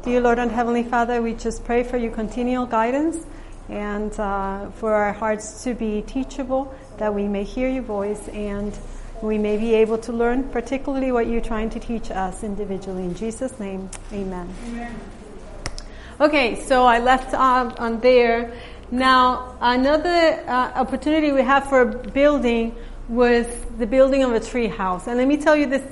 Dear Lord and Heavenly Father, we just pray for your continual guidance and for our hearts to be teachable, that we may hear your voice and we may be able to learn particularly what you're trying to teach us individually. In Jesus' name, amen. Amen. Okay, so I left on there. Now, another opportunity we have for building was the building of a tree house. And let me tell you this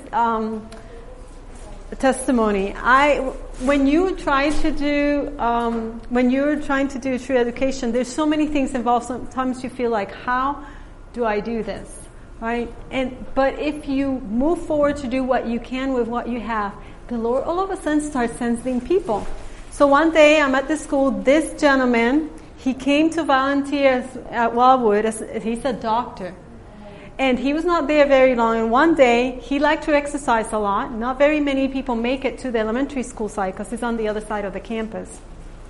testimony. When you're trying to do tree education, there's so many things involved. Sometimes you feel like, how do I do this? Right? But if you move forward to do what you can with what you have, the Lord all of a sudden starts sending people. So one day I'm at the school, this gentleman, he came to volunteer at Wildwood, he's a doctor. And he was not there very long. And one day, he liked to exercise a lot. Not very many people make it to the elementary school site because it's on the other side of the campus.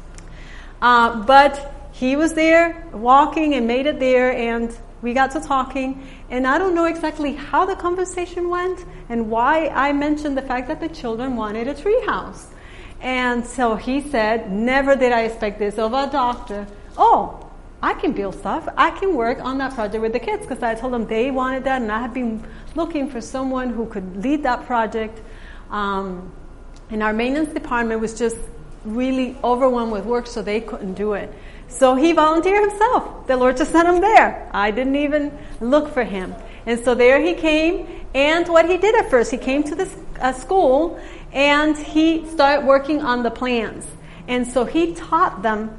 But he was there walking and made it there, and we got to talking. And I don't know exactly how the conversation went and why I mentioned the fact that the children wanted a tree house. And so he said, never did I expect this of a doctor. Oh, I can build stuff. I can work on that project with the kids, because I told them they wanted that, and I had been looking for someone who could lead that project. And our maintenance department was just really overwhelmed with work, so they couldn't do it. So he volunteered himself. The Lord just sent him there. I didn't even look for him. And so there he came, and what he did at first, he came to this school, and he started working on the plans. And so he taught them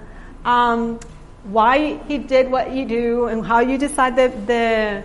why he did what you do and how you decide the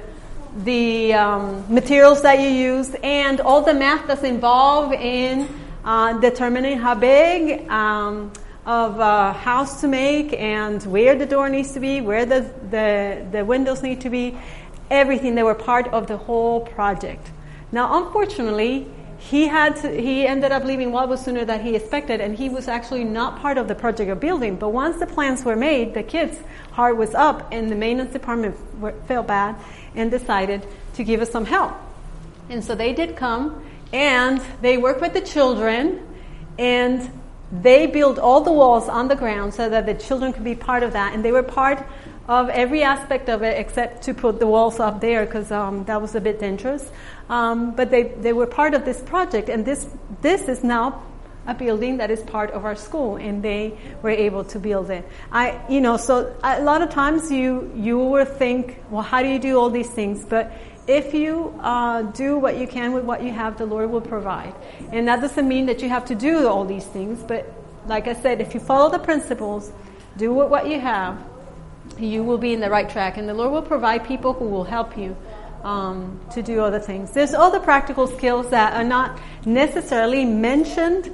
materials that you use and all the math that's involved in determining how big of a house to make and where the door needs to be, where the windows need to be, everything. They were part of the whole project. Now, unfortunately, he ended up leaving Wildwood sooner than he expected, and he was actually not part of the project of building. But once the plans were made, the kids' heart was up, and the maintenance department felt bad and decided to give us some help. And so they did come, and they worked with the children, and they built all the walls on the ground so that the children could be part of that. And they were part of every aspect of it except to put the walls up there, because that was a bit dangerous. But they were part of this project, and this is now a building that is part of our school, and they were able to build it. So a lot of times you will think, well, how do you do all these things? But if you do what you can with what you have, the Lord will provide. And that doesn't mean that you have to do all these things, but like I said, if you follow the principles, do what you have, you will be in the right track, and the Lord will provide people who will help you to do other things. There's other practical skills that are not necessarily mentioned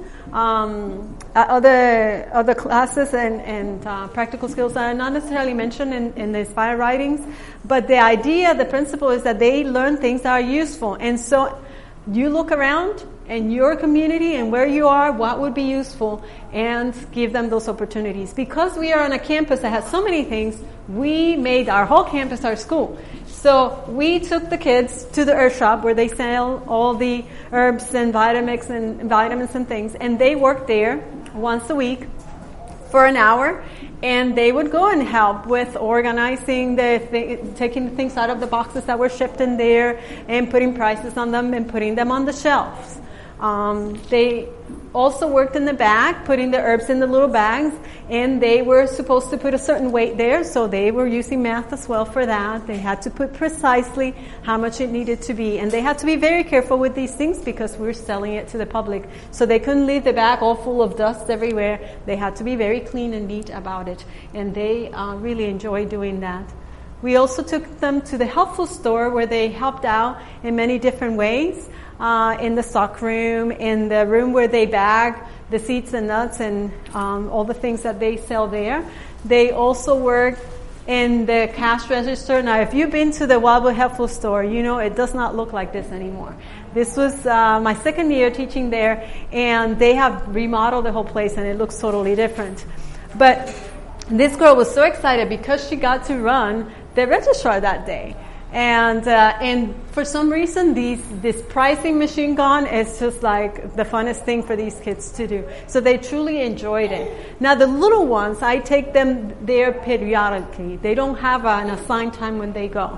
other classes and practical skills that are not necessarily mentioned in the Inspire writings, but the idea, the principle is that they learn things that are useful. And so you look around in your community and where you are, what would be useful, and give them those opportunities. Because we are on a campus that has so many things, we made our whole campus our school. So we took the kids to the herb shop where they sell all the herbs and vitamins and things, and they worked there once a week for an hour, and they would go and help with organizing taking the things out of the boxes that were shipped in there and putting prices on them and putting them on the shelves. They also worked in the back, putting the herbs in the little bags, and they were supposed to put a certain weight there, so they were using math as well for that. They had to put precisely how much it needed to be, and they had to be very careful with these things because we're selling it to the public, so they couldn't leave the bag all full of dust everywhere. They had to be very clean and neat about it, and they really enjoyed doing that. We also took them to the health food store where they helped out in many different ways. In the stock room, in the room where they bag the seeds and nuts and all the things that they sell there. They also work in the cash register. Now, if you've been to the Wildwood Health Food Store, you know it does not look like this anymore. This was my second year teaching there, and they have remodeled the whole place, and it looks totally different. But this girl was so excited because she got to run the registrar that day. And for some reason, this pricing machine gun is just like the funnest thing for these kids to do. So they truly enjoyed it. Now the little ones, I take them there periodically. They don't have an assigned time when they go.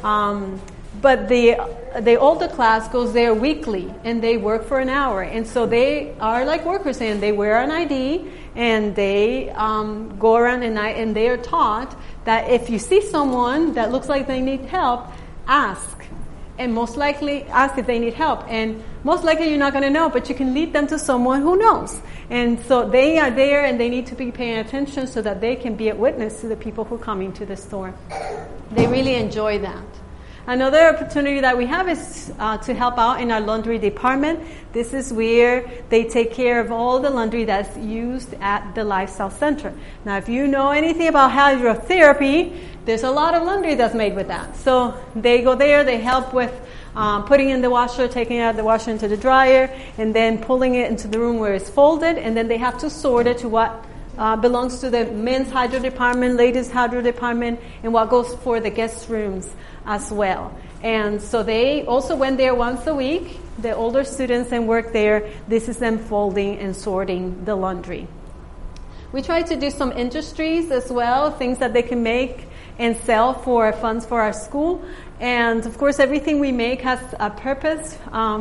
But the older class goes there weekly, and they work for an hour. And so they are like workers, and they wear an ID, and they go around and they are taught that if you see someone that looks like they need help, ask. And most likely ask if they need help. And most likely you're not going to know, but you can lead them to someone who knows. And so they are there, and they need to be paying attention so that they can be a witness to the people who come into the store. They really enjoy that. Another opportunity that we have is to help out in our laundry department. This is where they take care of all the laundry that's used at the Lifestyle Center. Now, if you know anything about hydrotherapy, there's a lot of laundry that's made with that. So they go there, they help with putting in the washer, taking out the washer into the dryer, and then pulling it into the room where it's folded, and then they have to sort it to what belongs to the men's hydro department, ladies' hydro department, and what goes for the guest rooms as well. And so they also went there once a week, the older students, and work there. This is them folding and sorting the laundry. We try to do some industries as well, things that they can make and sell for funds for our school. And of course, everything we make has a purpose.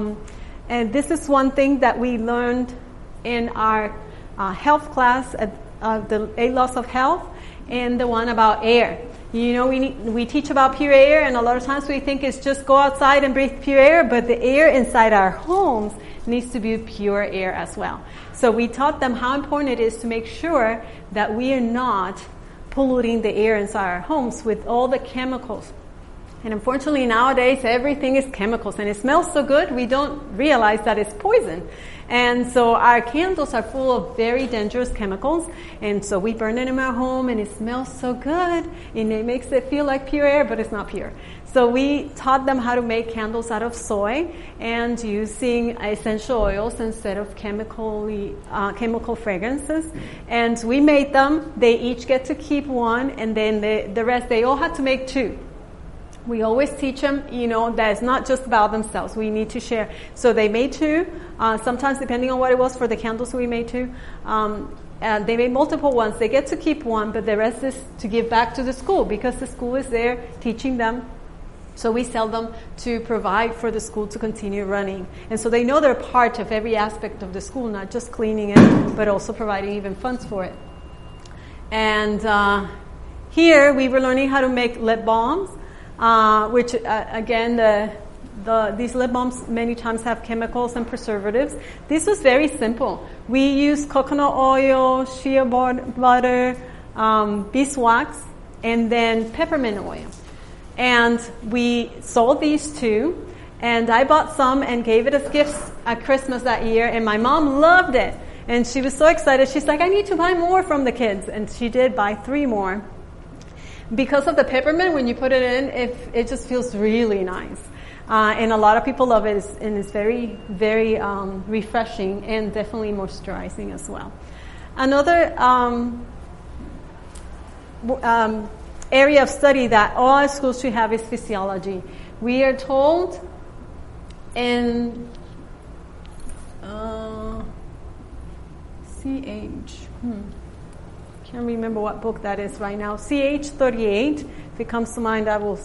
And this is one thing that we learned in our health class, the 8 laws of health, and the one about air. You know, we teach about pure air, and a lot of times we think it's just go outside and breathe pure air, but the air inside our homes needs to be pure air as well. So we taught them how important it is to make sure that we are not polluting the air inside our homes with all the chemicals. And unfortunately nowadays everything is chemicals, and it smells so good we don't realize that it's poison. And so our candles are full of very dangerous chemicals, and so we burn it in our home, and it smells so good, and it makes it feel like pure air, but it's not pure. So we taught them how to make candles out of soy and using essential oils instead of chemical fragrances. And we made them. They each get to keep one, and then the rest, they all had to make 2. We always teach them, that it's not just about themselves. We need to share. So they made 2. Sometimes, depending on what it was for the candles, we made 2. And they made multiple ones. They get to keep one, but the rest is to give back to the school because the school is there teaching them. So we sell them to provide for the school to continue running. And so they know they're part of every aspect of the school, not just cleaning it, but also providing even funds for it. And here we were learning how to make lip balms. Which again, these lip balms many times have chemicals and preservatives. This was very simple. We used coconut oil, shea butter, beeswax, and then peppermint oil. And we sold these 2. And I bought some and gave it as gifts at Christmas that year. And my mom loved it. And she was so excited. She's like, I need to buy more from the kids. And she did buy 3 more. Because of the peppermint, when you put it in, it just feels really nice. And a lot of people love it, and it's very, very refreshing and definitely moisturizing as well. Another area of study that all schools should have is physiology. We are told in can't remember what book that is right now. CH38. If it comes to mind, I will.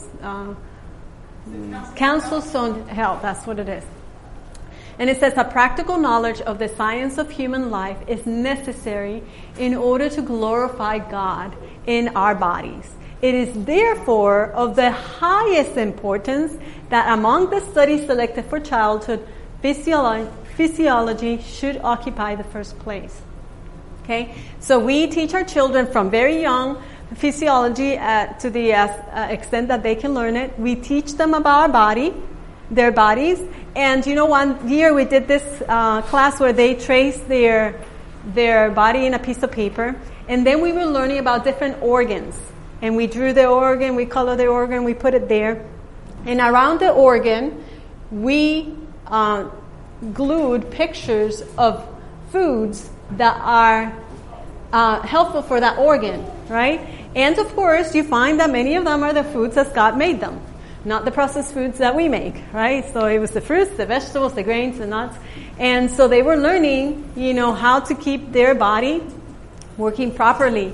Counsels on Health. That's what it is. And it says a practical knowledge of the science of human life is necessary in order to glorify God in our bodies. It is therefore of the highest importance that among the studies selected for childhood, physiology should occupy the first place. Okay, so we teach our children from very young physiology to the extent that they can learn it. We teach them about their bodies. And one year we did this class where they traced their body in a piece of paper. And then we were learning about different organs. And we drew the organ, we colored the organ, we put it there. And around the organ, we glued pictures of foods that are helpful for that organ, right? And of course, you find that many of them are the foods as God made them. not the processed foods that we make, right? So it was the fruits, the vegetables, the grains, the nuts. And so they were learning, how to keep their body working properly.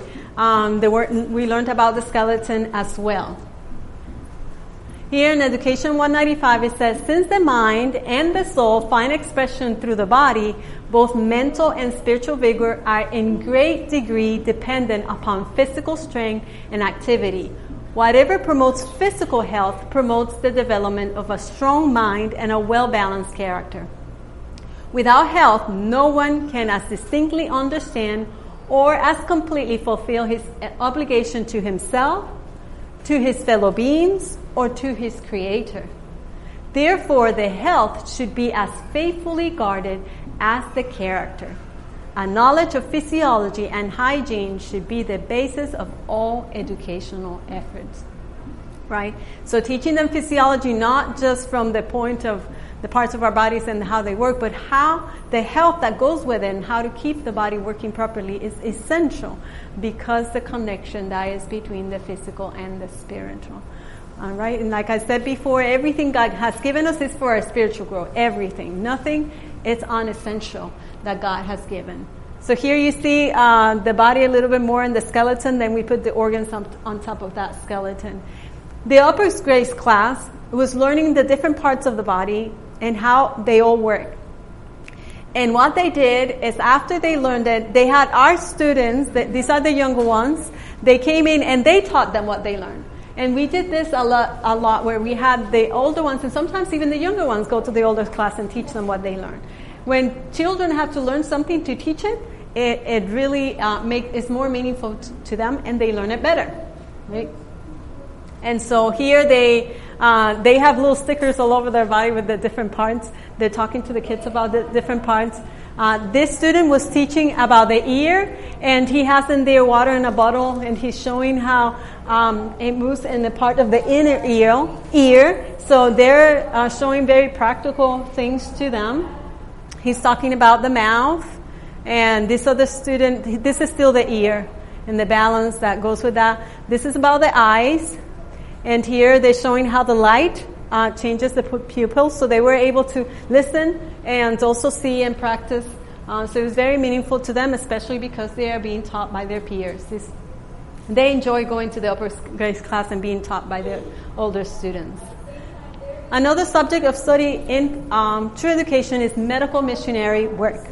We learned about the skeleton as well. Here in Education 195, it says, since the mind and the soul find expression through the body, both mental and spiritual vigor are in great degree dependent upon physical strength and activity. Whatever promotes physical health promotes the development of a strong mind and a well-balanced character. Without health, no one can as distinctly understand or as completely fulfill his obligation to himself, to his fellow beings, or to his Creator. Therefore, the health should be as faithfully guarded as the character. A knowledge of physiology and hygiene should be the basis of all educational efforts. Right? So teaching them physiology, not just from the point of the parts of our bodies and how they work, but how the health that goes with it and how to keep the body working properly is essential, because the connection that is between the physical and the spiritual. All right? And like I said before, everything God has given us is for our spiritual growth. Everything. Nothing is unessential that God has given. So here you see the body a little bit more in the skeleton, then we put the organs on top of that skeleton. The upper grades class was learning the different parts of the body and how they all work. And what they did is, after they learned it, they had our students, these are the younger ones, they came in and they taught them what they learned. And we did this a lot where we had the older ones and sometimes even the younger ones go to the older class and teach them what they learned. When children have to learn something to teach it, it really is more meaningful to them, and they learn it better, right? And so here they have little stickers all over their body with the different parts. They're talking to the kids about the different parts. This student was teaching about the ear, and he has in there water in a bottle, and he's showing how it moves in the part of the inner ear. So they're showing very practical things to them. He's talking about the mouth, and this other student, this is still the ear and the balance that goes with that. This is about the eyes, and here they're showing how the light changes the pupils, so they were able to listen and also see and practice. So it was very meaningful to them, especially because they are being taught by their peers. They enjoy going to the upper grades class and being taught by the older students. Another subject of study in true education is medical missionary work.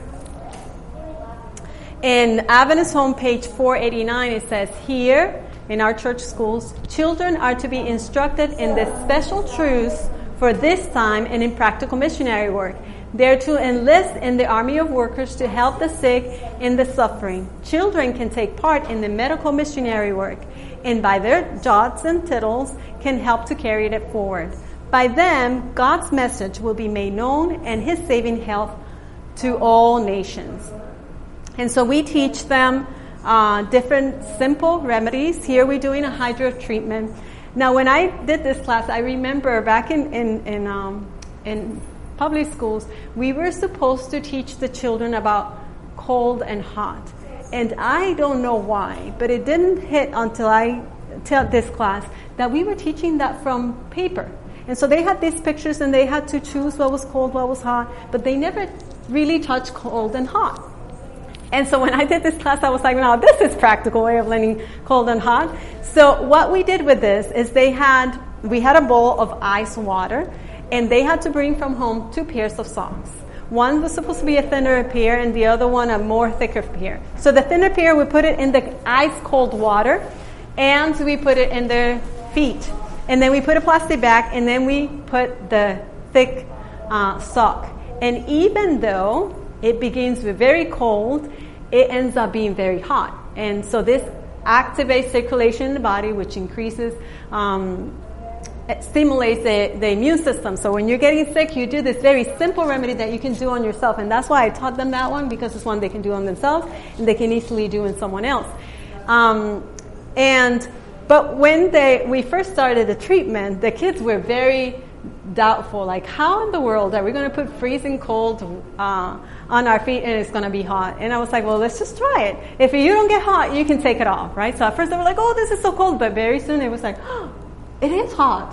In Adventist Home, page 489, it says, here, in our church schools, children are to be instructed in the special truths for this time and in practical missionary work. They are to enlist in the army of workers to help the sick and the suffering. Children can take part in the medical missionary work, and by their jots and tittles can help to carry it forward. By them, God's message will be made known and His saving health to all nations. And so we teach them different simple remedies. Here we're doing a hydro treatment. Now, when I did this class, I remember back in public schools, we were supposed to teach the children about cold and hot. And I don't know why, but it didn't hit until I taught this class that we were teaching that from paper. And so they had these pictures and they had to choose what was cold, what was hot, but they never really touched cold and hot. And so when I did this class, I was like, now this is practical way of learning cold and hot. So what we did with this is we had a bowl of ice water, and they had to bring from home 2 pairs of socks. One was supposed to be a thinner pair, and the other one a more thicker pair. So the thinner pair, we put it in the ice cold water, and we put it in their feet. And then we put a plastic bag, and then we put the thick sock. And even though it begins with very cold, it ends up being very hot. And so this activates circulation in the body, which increases, it stimulates the immune system. So when you're getting sick, you do this very simple remedy that you can do on yourself. And that's why I taught them that one, because it's one they can do on themselves, and they can easily do in someone else. But when we first started the treatment, the kids were very doubtful, like, how in the world are we going to put freezing cold on our feet and it's going to be hot? And I was like, well, let's just try it. If you don't get hot, you can take it off, right? So at first they were like, oh, this is so cold. But very soon it was like, oh, it is hot.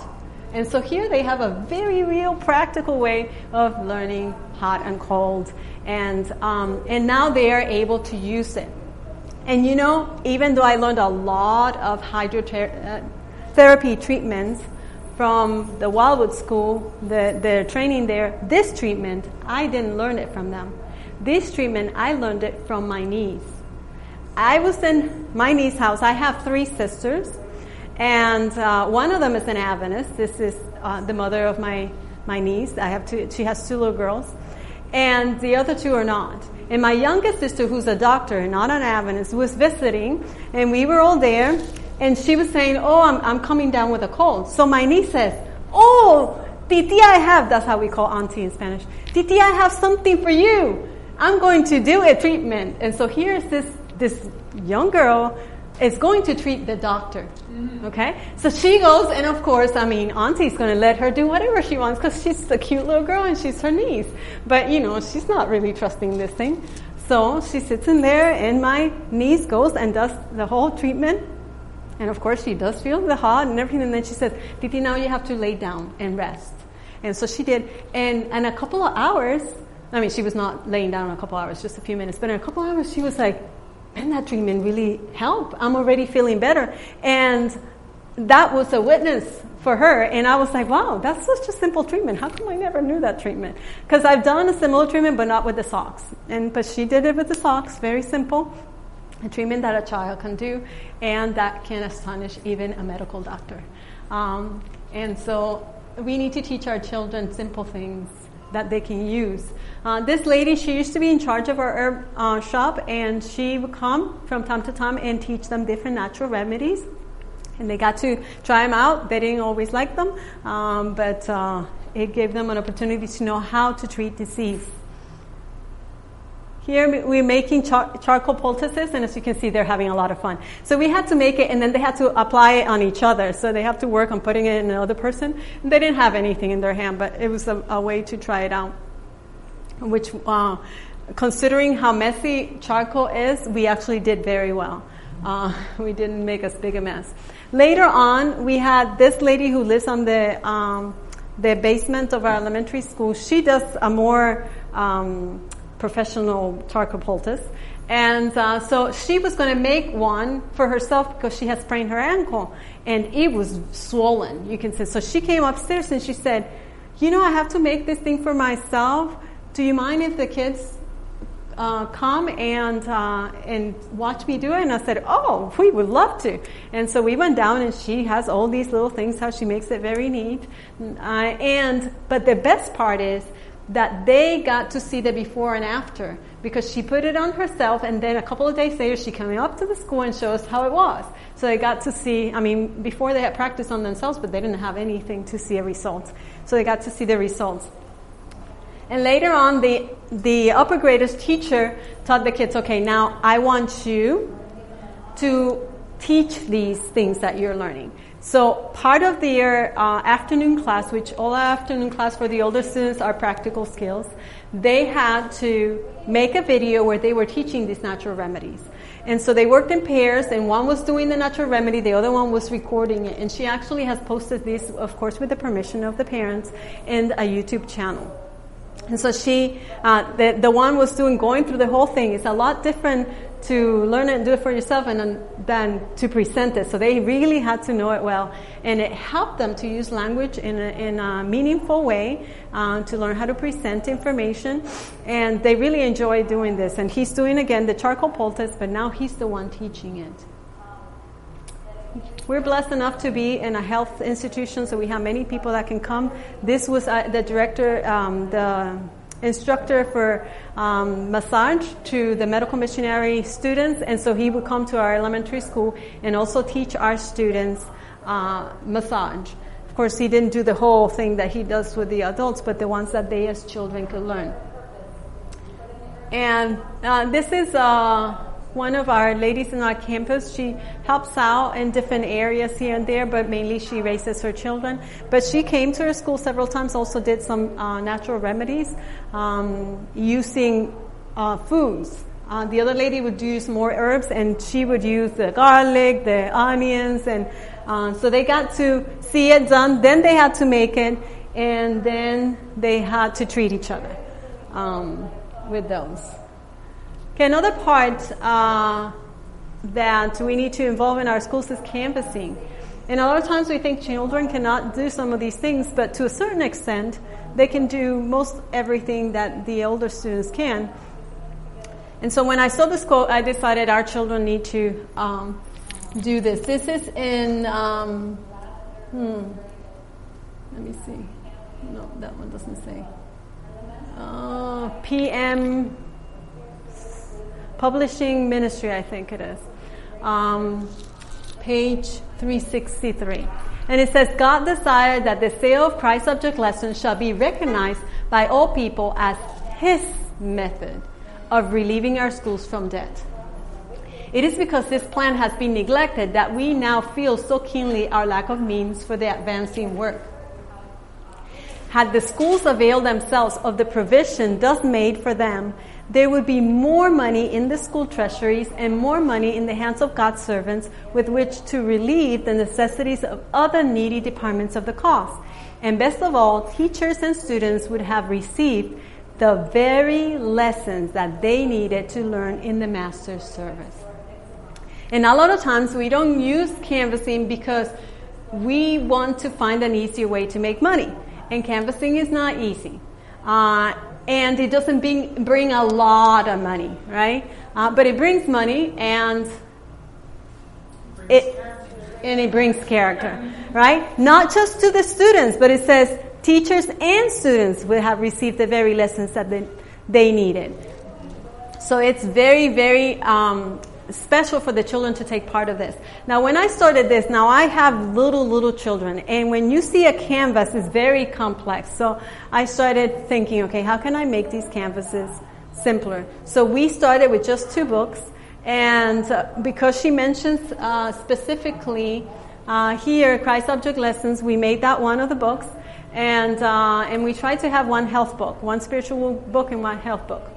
And so here they have a very real practical way of learning hot and cold. And now they are able to use it. And you know, even though I learned a lot of hydrotherapy treatments from the Wildwood School, the training there, this treatment, I didn't learn it from them. This treatment, I learned it from my niece. I was in my niece's house. I have 3 sisters, and one of them is an Adventist. This is the mother of my niece. She has 2 little girls, and the other 2 are not. And my youngest sister, who's a doctor, not an Adventist, was visiting, and we were all there, and she was saying, oh, I'm coming down with a cold. So my niece says, oh, Titi, I have, that's how we call auntie in Spanish, Titi, I have something for you. I'm going to do a treatment. And so here's this young girl is going to treat the doctor. Okay? So she goes, and of course, Auntie's going to let her do whatever she wants because she's a cute little girl and she's her niece. But, she's not really trusting this thing. So she sits in there, and my niece goes and does the whole treatment. And of course, she does feel the hot and everything. And then she says, Titi, now you have to lay down and rest. And so she did. And a couple of hours, she was not laying down a couple hours, just a few minutes. But in a couple of hours, she was like, man, that treatment really helped. I'm already feeling better. And that was a witness for her. And I was like, wow, that's such a simple treatment. How come I never knew that treatment? Because I've done a similar treatment, but not with the socks. But she did it with the socks, very simple. A treatment that a child can do, and that can astonish even a medical doctor. And so we need to teach our children simple things that they can use. This lady, she used to be in charge of our herb shop, and she would come from time to time and teach them different natural remedies. And they got to try them out. They didn't always like them, but it gave them an opportunity to know how to treat disease. Here we're making charcoal poultices, and as you can see, they're having a lot of fun. So we had to make it, and then they had to apply it on each other. So they have to work on putting it in another person. And they didn't have anything in their hand, but it was a way to try it out. Which, considering how messy charcoal is, we actually did very well. We didn't make as big a mess. Later on, we had this lady who lives on the basement of our elementary school. She does a more professional charcoal poultice. And so she was going to make one for herself because she had sprained her ankle. And it was swollen, you can see. So she came upstairs and she said, I have to make this thing for myself. Do you mind if the kids come and watch me do it? And I said, oh, we would love to. And so we went down, and she has all these little things, how she makes it very neat. But the best part is that they got to see the before and after, because she put it on herself, and then a couple of days later she came up to the school and showed us how it was. So they got to see, before they had practiced on themselves, but they didn't have anything to see a result. So they got to see the results. And later on, the upper graders teacher taught the kids, okay, now I want you to teach these things that you're learning. So part of their afternoon class, which all afternoon class for the older students are practical skills, they had to make a video where they were teaching these natural remedies. And so they worked in pairs, and one was doing the natural remedy, the other one was recording it. And she actually has posted this, of course, with the permission of the parents, in a YouTube channel. And so she, the one was going through the whole thing. It's a lot different to learn it and do it for yourself than to present it. So they really had to know it well. And it helped them to use language in a meaningful way, to learn how to present information. And they really enjoy doing this. And he's doing, again, the charcoal poultice, but now he's the one teaching it. We're blessed enough to be in a health institution, so we have many people that can come. This was the director, the instructor for massage to the medical missionary students, and so he would come to our elementary school and also teach our students massage. Of course, he didn't do the whole thing that he does with the adults, but the ones that they as children could learn. And this is one of our ladies in our campus. She helps out in different areas here and there, but mainly she raises her children. But she came to her school several times, also did some natural remedies using foods. The other lady would use more herbs, and she would use the garlic, the onions, and so they got to see it done. Then they had to make it, and then they had to treat each other with those. Okay, another part that we need to involve in our schools is canvassing. And a lot of times we think children cannot do some of these things, but to a certain extent, they can do most everything that the older students can. And so when I saw this quote, I decided our children need to do this. This is in, let me see. No, that one doesn't say. PM Publishing Ministry, I think it is. Page 363. And it says, God desired that the sale of Christ subject lessons shall be recognized by all people as His method of relieving our schools from debt. It is because this plan has been neglected that we now feel so keenly our lack of means for the advancing work. Had the schools availed themselves of the provision thus made for them, there would be more money in the school treasuries and more money in the hands of God's servants with which to relieve the necessities of other needy departments of the cost. And best of all, teachers and students would have received the very lessons that they needed to learn in the Master's service. And a lot of times we don't use canvassing because we want to find an easier way to make money. And canvassing is not easy. And it doesn't bring a lot of money, right? But it brings money and it brings character, right? Not just to the students, but it says teachers and students will have received the very lessons that they needed. So it's very, very special for the children to take part of this. Now, when I started this, now I have little children, and when you see a canvas, it's very complex. So I started thinking, okay, how can I make these canvases simpler? So we started with just 2 books, and because she mentions specifically here, Christ Subject Lessons, we made that one of the books, and we tried to have one health book, one spiritual book and one health book.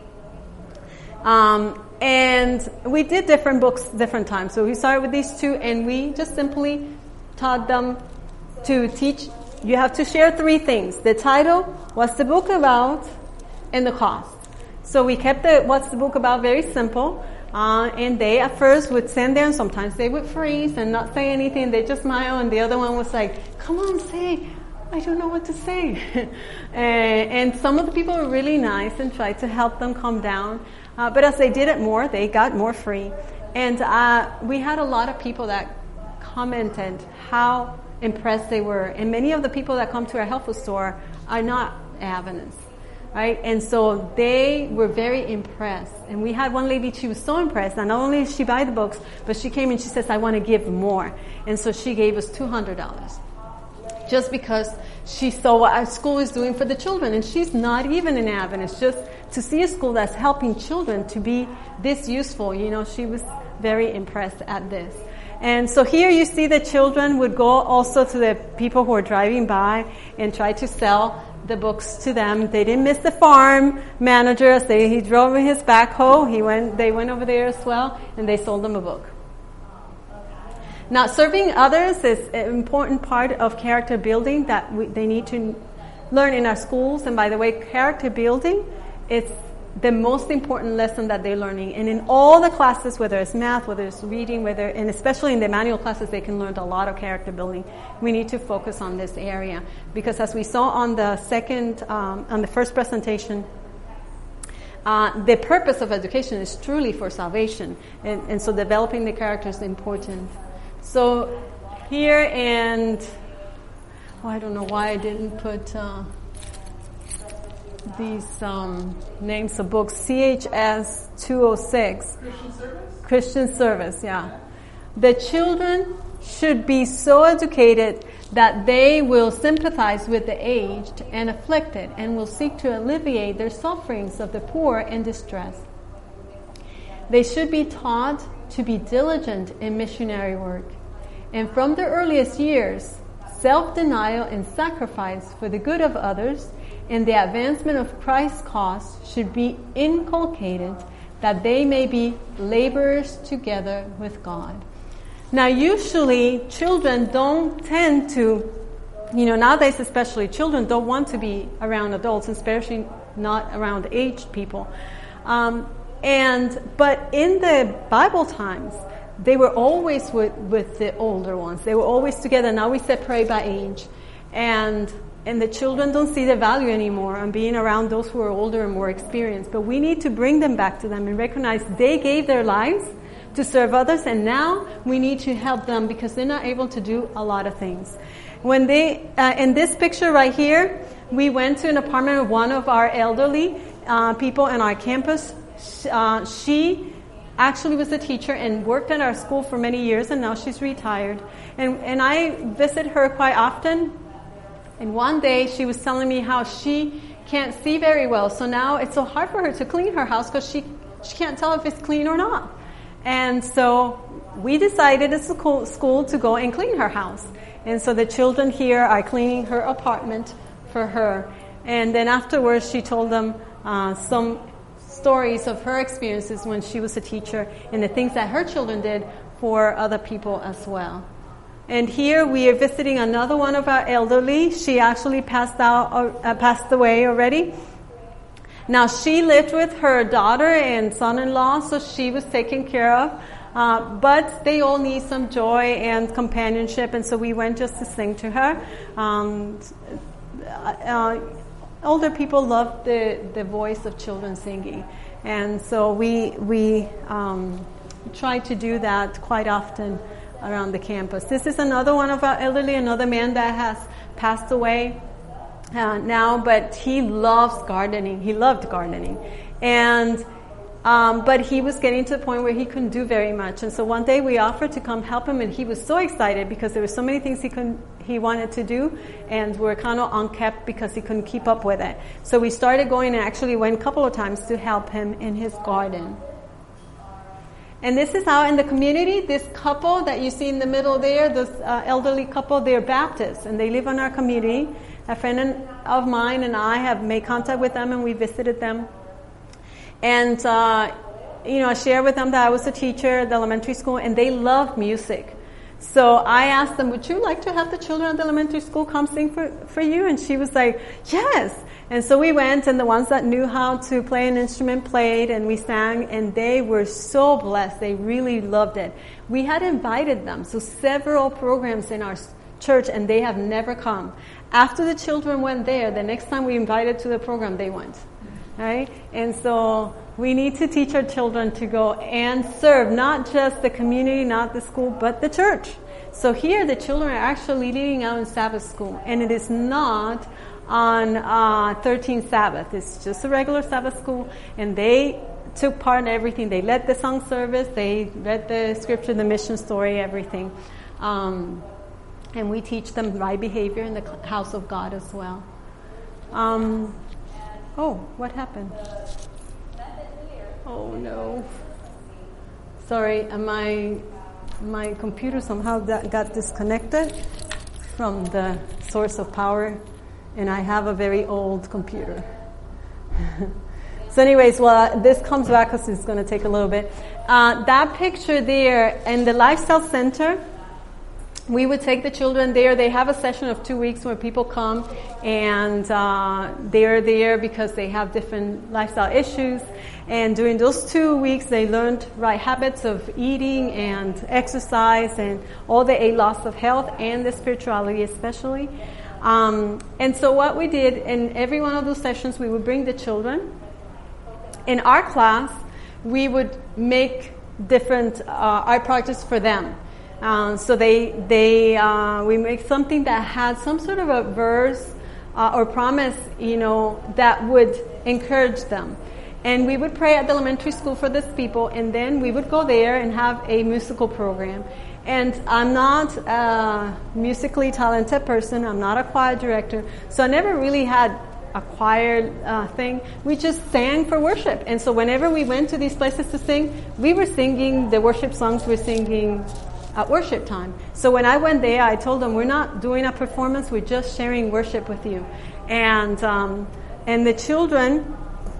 And we did different books different times. So we started with these 2, and we just simply taught them to teach. You have to share 3 things: the title, what's the book about, and the cost. So we kept the what's the book about very simple. And they at first would stand there, and sometimes they would freeze and not say anything. They just smile, and the other one was like, "Come on, say." I don't know what to say. And some of the people were really nice and tried to help them calm down. But as they did it more, they got more free. And we had a lot of people that commented how impressed they were. And many of the people that come to our health food store are not Adventists, right? And so they were very impressed. And we had one lady, she was so impressed. And not only did she buy the books, but she came and she says, I want to give more. And so she gave us $200. Just because she saw what our school is doing for the children. And she's not even an Adventist. Just to see a school that's helping children to be this useful, she was very impressed at this. And so here you see the children would go also to the people who are driving by and try to sell the books to them. They didn't miss the farm manager. He drove in his backhoe. They went over there as well, and they sold them a book. Now, serving others is an important part of character building that they need to learn in our schools. And by the way, character building is the most important lesson that they're learning. And in all the classes, whether it's math, whether it's reading, and especially in the manual classes, they can learn a lot of character building. We need to focus on this area. Because as we saw on the first presentation, the purpose of education is truly for salvation. And so developing the character is important. So here, I don't know why I didn't put these names of books. CHS 206. Christian Service, yeah. The children should be so educated that they will sympathize with the aged and afflicted and will seek to alleviate their sufferings of the poor and distressed. They should be taught to be diligent in missionary work. And from their earliest years, self-denial and sacrifice for the good of others and the advancement of Christ's cause should be inculcated that they may be laborers together with God. Now, usually children don't tend to, nowadays especially, children don't want to be around adults, especially not around aged people. But in the Bible times, they were always with the older ones. They were always together. Now we separate by age. And the children don't see the value anymore on being around those who are older and more experienced. But we need to bring them back to them and recognize they gave their lives to serve others, and now we need to help them because they're not able to do a lot of things. When they, in this picture right here, we went to an apartment of one of our elderly people in our campus. She actually was a teacher and worked at our school for many years, and now she's retired. And I visit her quite often. And one day she was telling me how she can't see very well, so now it's so hard for her to clean her house because she can't tell if it's clean or not. And so we decided as a school to go and clean her house. And so the children here are cleaning her apartment for her. And then afterwards she told them some stories of her experiences when she was a teacher and the things that her children did for other people as well. And here we are visiting another one of our elderly. She actually passed away already. Now, she lived with her daughter and son-in-law, so she was taken care of. But they all need some joy and companionship, and so we went just to sing to her. Older people love the voice of children singing, and so we try to do that quite often around the campus. This is another one of our elderly, another man that has passed away now, but he loves gardening. He loved gardening. And but he was getting to the point where he couldn't do very much. And so one day we offered to come help him, and he was so excited because there were so many things he wanted to do, and we're kind of unkept because he couldn't keep up with it. So we started going and actually went a couple of times to help him in his garden. And this is out in the community. This couple that you see in the middle there, this elderly couple, they're Baptists, and they live in our community. A friend of mine and I have made contact with them, and we visited them. And, I shared with them that I was a teacher at the elementary school, and they loved music. So I asked them, would you like to have the children at the elementary school come sing for you? And she was like, yes. And so we went, and the ones that knew how to play an instrument played, and we sang, and they were so blessed. They really loved it. We had invited them, so several programs in our church, and they have never come. After the children went there, the next time we invited to the program, they went. Right? And so we need to teach our children to go and serve not just the community, not the school, but the church. So here the children are actually leading out in Sabbath school, and it is not on 13th Sabbath. It's just a regular Sabbath school, and they took part in everything. They led the song service, they read the scripture, the mission story, everything. And we teach them right behavior in the house of God as well. Oh, what happened? Oh no. Sorry, my computer somehow got disconnected from the source of power, and I have a very old computer. So anyways, this comes back because it's going to take a little bit. That picture there in the Lifestyle Center, we would take the children there. They have a session of 2 weeks where people come, and they're there because they have different lifestyle issues. And during those 2 weeks, they learned right habits of eating and exercise and all the 8 laws of health and the spirituality especially. And so what we did in every one of those sessions, we would bring the children. In our class, we would make different art projects for them. So we make something that had some sort of a verse or promise, that would encourage them. And we would pray at the elementary school for these people, and then we would go there and have a musical program. And I'm not a musically talented person. I'm not a choir director. So I never really had a choir thing. We just sang for worship. And so whenever we went to these places to sing, we were singing the worship songs we're singing at worship time. So when I went there, I told them, we're not doing a performance, we're just sharing worship with you. And the children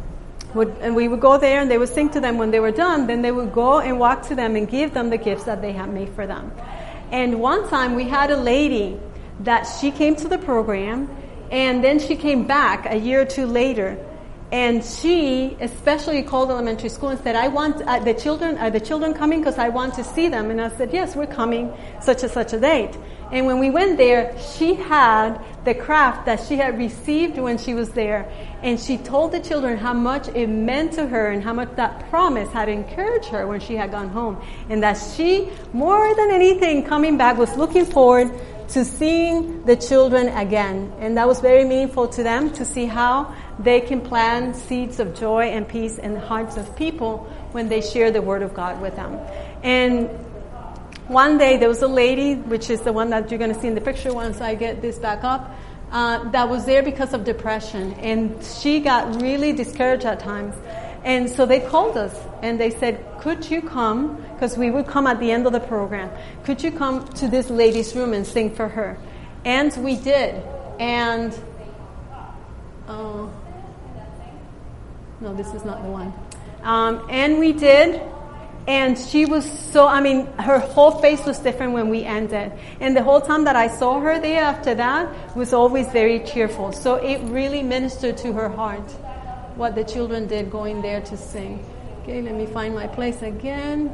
and we would go there and they would sing to them when they were done. Then they would go and walk to them and give them the gifts that they had made for them. And one time we had a lady that she came to the program, and then she came back a year or two later, and she especially called elementary school and said, I want the children coming because I want to see them. And I said, yes, we're coming such and such a date. And when we went there, she had the craft that she had received when she was there. And she told the children how much it meant to her and how much that promise had encouraged her when she had gone home. And that she, more than anything, coming back, was looking forward to seeing the children again. And that was very meaningful to them, to see how they can plant seeds of joy and peace in the hearts of people when they share the Word of God with them. And one day there was a lady, which is the one that you're going to see in the picture once I get this back up, that was there because of depression. And she got really discouraged at times. And so they called us and they said, could you come, because we would come at the end of the program, could you come to this lady's room and sing for her? And we did. And, no, this is not the one. And we did. And she was her whole face was different when we ended. And the whole time that I saw her there after that was always very cheerful. So it really ministered to her heart what the children did going there to sing. Okay, let me find my place again.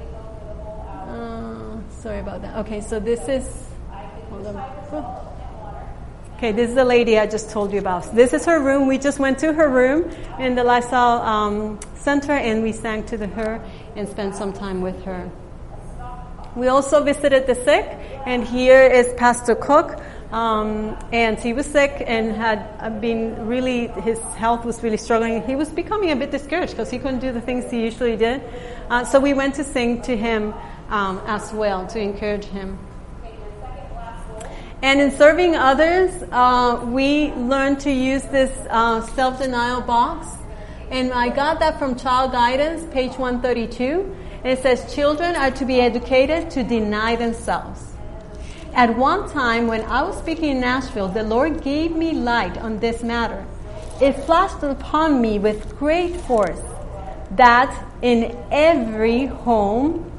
Sorry about that. Okay, so this is, hold on. Okay, this is the lady I just told you about. This is her room. We just went to her room in the Lifestyle Center, and we sang to her and spent some time with her. We also visited the sick, and here is Pastor Cook. And he was sick and had been really, his health was really struggling. He was becoming a bit discouraged because he couldn't do the things he usually did. So we went to sing to him as well to encourage him. And in serving others, we learned to use this self-denial box. And I got that from Child Guidance, page 132. And it says, children are to be educated to deny themselves. At one time, when I was speaking in Nashville, the Lord gave me light on this matter. It flashed upon me with great force that in every home,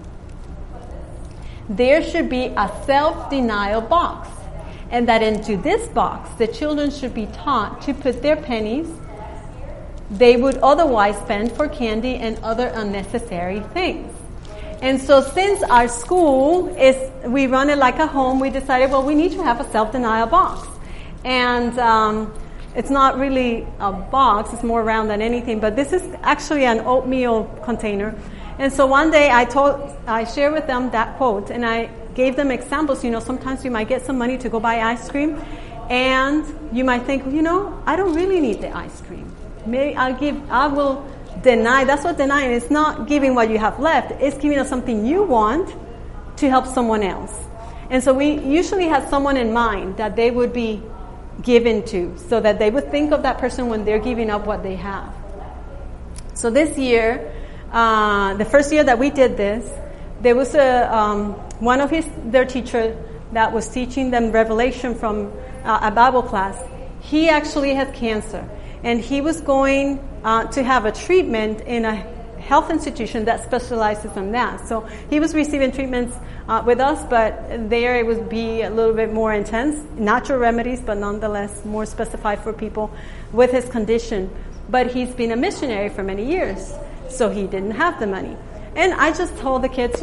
there should be a self-denial box. And that into this box, the children should be taught to put their pennies they would otherwise spend for candy and other unnecessary things. And so since our school we run it like a home, we decided, well, we need to have a self-denial box. And it's not really a box, it's more round than anything, but this is actually an oatmeal container. And so one day I shared with them that quote, and I gave them examples. Sometimes you might get some money to go buy ice cream, and you might think, I don't really need the ice cream. Maybe I will deny. That's what denying is. Not giving what you have left. It's giving us something you want to help someone else. And so we usually have someone in mind that they would be given to, so that they would think of that person when they're giving up what they have. So this year, the first year that we did this, there was one of their teacher that was teaching them Revelation from a Bible class. He actually had cancer. And he was going to have a treatment in a health institution that specializes in that. So he was receiving treatments with us, but there it would be a little bit more intense. Natural remedies, but nonetheless more specified for people with his condition. But he's been a missionary for many years, so he didn't have the money. And I just told the kids,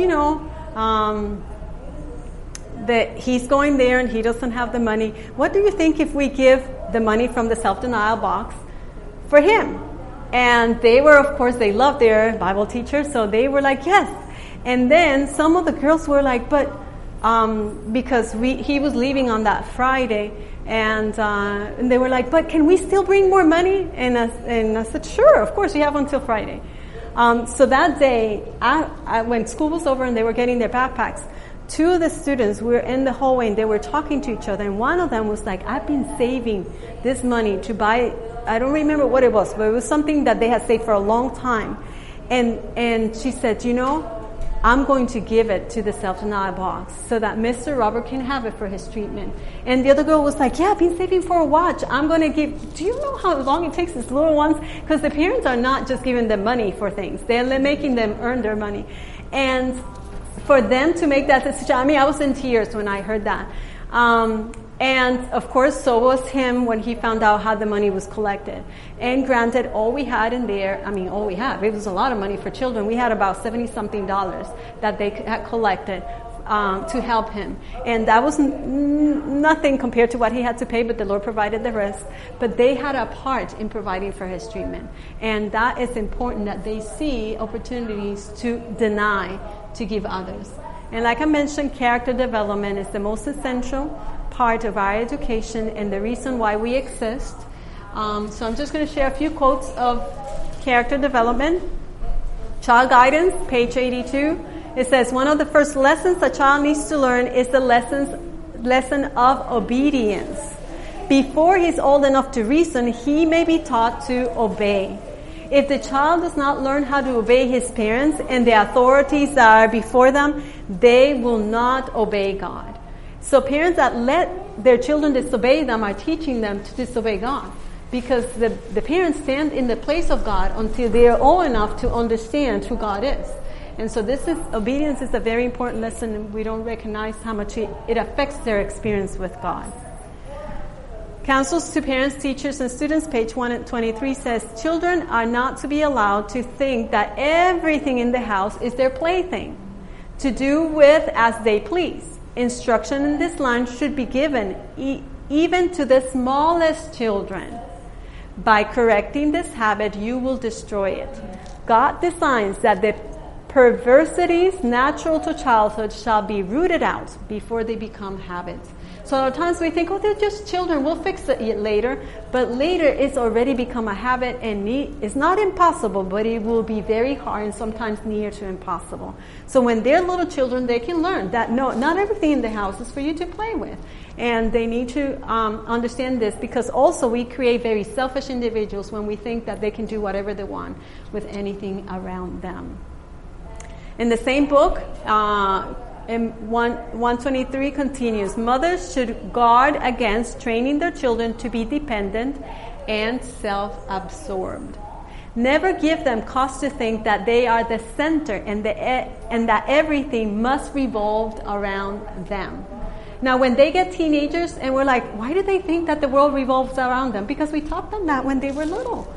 that he's going there and he doesn't have the money. What do you think if we give the money from the self-denial box for him? And they were, of course, they loved their Bible teacher, so they were like, yes. And then some of the girls were like, but because he was leaving on that Friday, and they were like, but can we still bring more money? And I said, sure, of course, you have until Friday. So that day, when school was over and they were getting their backpacks, two of the students were in the hallway and they were talking to each other, and one of them was like, I've been saving this money to buy, I don't remember what it was, but it was something that they had saved for a long time. And she said, I'm going to give it to the self-denial box so that Mr. Robert can have it for his treatment. And the other girl was like, yeah, I've been saving for a watch. I'm going to give, do you know how long it takes these little ones? Because the parents are not just giving them money for things. They're making them earn their money. And for them to make that decision, I mean, I was in tears when I heard that. And of course, so was him when he found out how the money was collected. And granted, all we had in there, I mean, all we have, it was a lot of money for children. We had about $70-something that they had collected to help him. And that was nothing compared to what he had to pay, but the Lord provided the rest. But they had a part in providing for his treatment. And that is important, that they see opportunities to deny, to give others. And like I mentioned, character development is the most essential part of our education and the reason why we exist. So I'm just going to share a few quotes of character development. Child Guidance, page 82. It says, one of the first lessons a child needs to learn is the lesson of obedience. Before he's old enough to reason, he may be taught to obey. If the child does not learn how to obey his parents and the authorities that are before them, they will not obey God. So parents that let their children disobey them are teaching them to disobey God, because the parents stand in the place of God until they are old enough to understand who God is. And so obedience is a very important lesson, and we don't recognize how much it affects their experience with God. Counsels to Parents, Teachers, and Students, page 123 says, children are not to be allowed to think that everything in the house is their plaything, to do with as they please. Instruction in this line should be given even to the smallest children. By correcting this habit, you will destroy it. God designs that the perversities natural to childhood shall be rooted out before they become habits. So a lot of times we think, oh, they're just children, we'll fix it later. But later it's already become a habit, and it's not impossible, but it will be very hard and sometimes near to impossible. So when they're little children, they can learn that no, not everything in the house is for you to play with. And they need to understand this, because also we create very selfish individuals when we think that they can do whatever they want with anything around them. In the same book, and 123 continues, mothers should guard against training their children to be dependent and self-absorbed. Never give them cause to think that they are the center and that everything must revolve around them. Now, when they get teenagers and we're like, why do they think that the world revolves around them? Because we taught them that when they were little.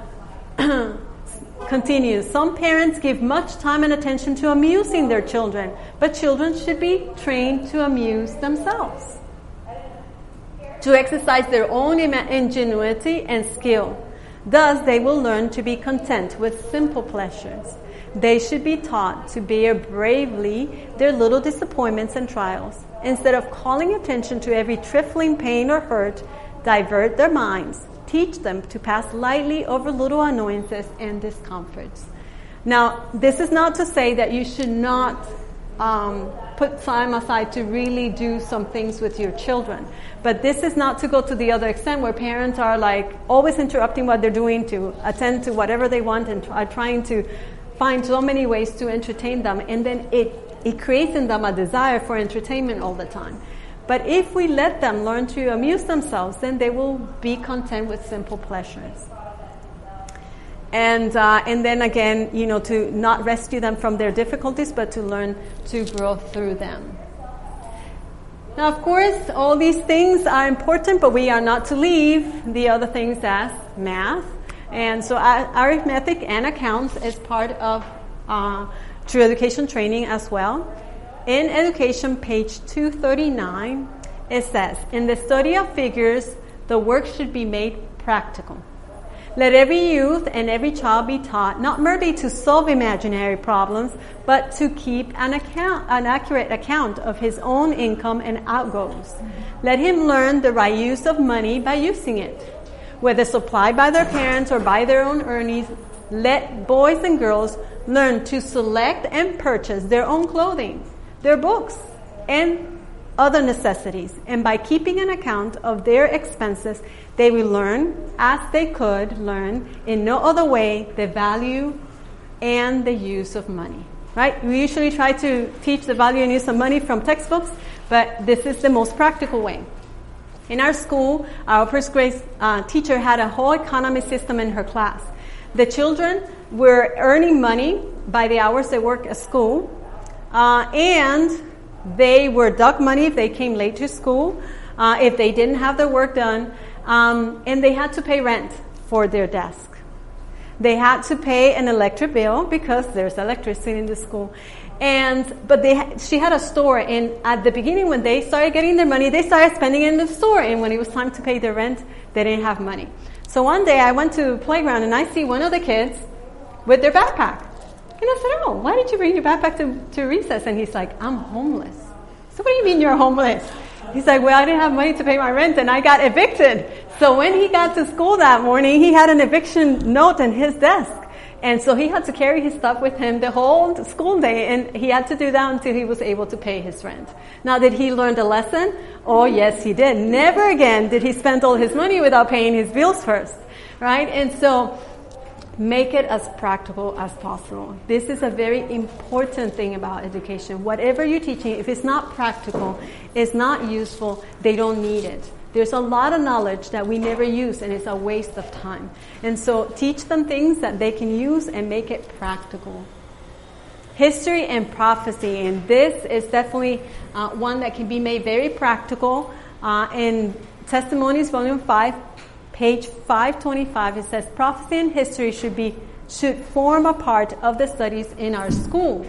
Continues, some parents give much time and attention to amusing their children, but children should be trained to amuse themselves, to exercise their own ingenuity and skill. Thus, they will learn to be content with simple pleasures. They should be taught to bear bravely their little disappointments and trials. Instead of calling attention to every trifling pain or hurt, divert their minds. Teach them to pass lightly over little annoyances and discomforts. Now, this is not to say that you should not put time aside to really do some things with your children. But this is not to go to the other extent where parents are like always interrupting what they're doing to attend to whatever they want and are trying to find so many ways to entertain them. And then it creates in them a desire for entertainment all the time. But if we let them learn to amuse themselves, then they will be content with simple pleasures. And then again, to not rescue them from their difficulties, but to learn to grow through them. Now, of course, all these things are important, but we are not to leave the other things as math. And so arithmetic and accounts is part of true education training as well. In education, page 239, it says, in the study of figures, the work should be made practical. Let every youth and every child be taught not merely to solve imaginary problems, but to keep an accurate account of his own income and outgoes. Let him learn the right use of money by using it. Whether supplied by their parents or by their own earnings, let boys and girls learn to select and purchase their own clothing, their books, and other necessities. And by keeping an account of their expenses, they will learn, as they could learn in no other way, the value and the use of money. right? We usually try to teach the value and use of money from textbooks, but this is the most practical way. In our school, our first grade teacher had a whole economy system in her class. The children were earning money by the hours they work at school, and they were docked money if they came late to school, if they didn't have their work done, and they had to pay rent for their desk. They had to pay an electric bill because there's electricity in the school. But she had a store, and at the beginning when they started getting their money, they started spending it in the store, and when it was time to pay their rent, they didn't have money. So one day I went to the playground and I see one of the kids with their backpack. And I said, "Oh, why did you bring your backpack to recess?" And he's like, "I'm homeless." So what do you mean you're homeless? He's like, "Well, I didn't have money to pay my rent and I got evicted." So when he got to school that morning, he had an eviction note in his desk. And so he had to carry his stuff with him the whole school day, and he had to do that until he was able to pay his rent. Now, did he learn the lesson? Oh, yes, he did. Never again did he spend all his money without paying his bills first, right? And so make it as practical as possible. This is a very important thing about education. Whatever you're teaching, if it's not practical, it's not useful, they don't need it. There's a lot of knowledge that we never use, and it's a waste of time. And so teach them things that they can use and make it practical. History and prophecy, and this is definitely one that can be made very practical. In Testimonies, Volume 5, page 525, it says, prophecy and history should form a part of the studies in our schools.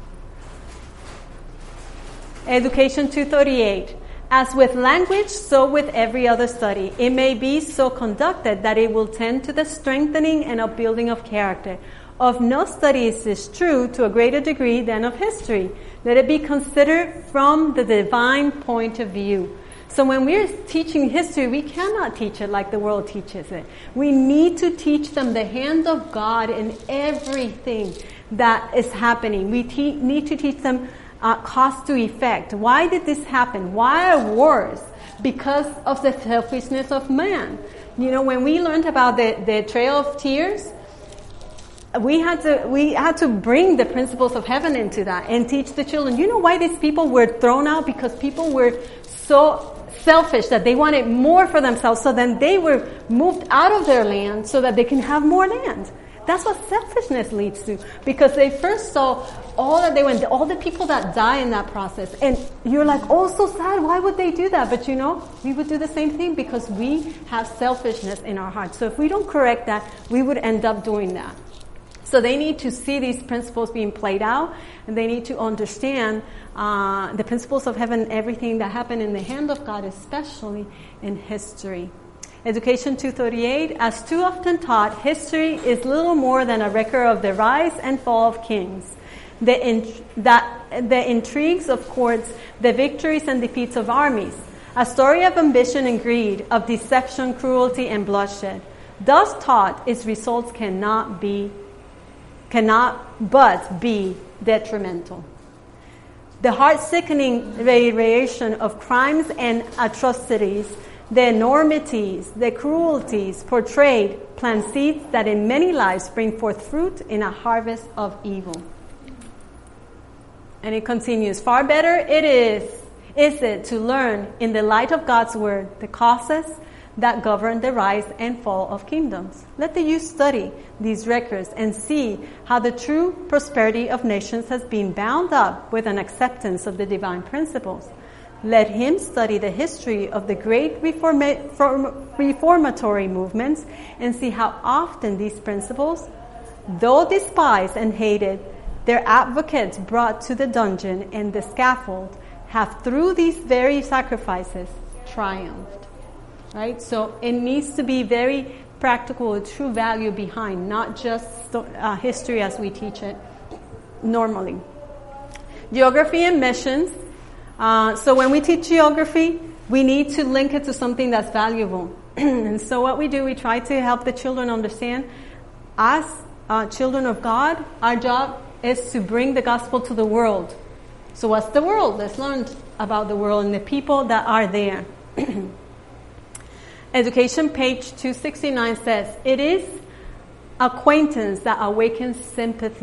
Education 238. As with language, so with every other study. It may be so conducted that it will tend to the strengthening and upbuilding of character. Of no study is this true to a greater degree than of history. Let it be considered from the divine point of view. So when we're teaching history, we cannot teach it like the world teaches it. We need to teach them the hand of God in everything that is happening. We need to teach them cause to effect. Why did this happen? Why are wars? Because of the selfishness of man. You know, when we learned about the Trail of Tears, we had to bring the principles of heaven into that and teach the children. You know why these people were thrown out? Because people were so selfish that they wanted more for themselves. So then they were moved out of their land so that they can have more land. That's what selfishness leads to, because they first saw all the people that die in that process. And you're like, oh, so sad. Why would they do that? But you know, we would do the same thing because we have selfishness in our hearts. So if we don't correct that, we would end up doing that. So they need to see these principles being played out, and they need to understand the principles of heaven, everything that happened in the hand of God, especially in history. Education 238, as too often taught, history is little more than a record of the rise and fall of kings, the intrigues of courts, the victories and defeats of armies, a story of ambition and greed, of deception, cruelty, and bloodshed. Thus taught, its results cannot but be detrimental. The heart-sickening reiteration of crimes and atrocities, the enormities, the cruelties portrayed plant seeds that in many lives bring forth fruit in a harvest of evil. And it continues, far better is it to learn in the light of God's word the causes that govern the rise and fall of kingdoms. Let the youth study these records and see how the true prosperity of nations has been bound up with an acceptance of the divine principles. Let him study the history of the great reformatory movements and see how often these principles, though despised and hated, their advocates brought to the dungeon and the scaffold, have through these very sacrifices triumphed. Right? So it needs to be very practical, a true value behind, not just history as we teach it normally. Geography and missions. So when we teach geography, we need to link it to something that's valuable. And so what we do, we try to help the children understand, as children of God, our job is to bring the gospel to the world. So what's the world? Let's learn about the world and the people that are there. Education, page 269 says, it is acquaintance that awakens sympathy.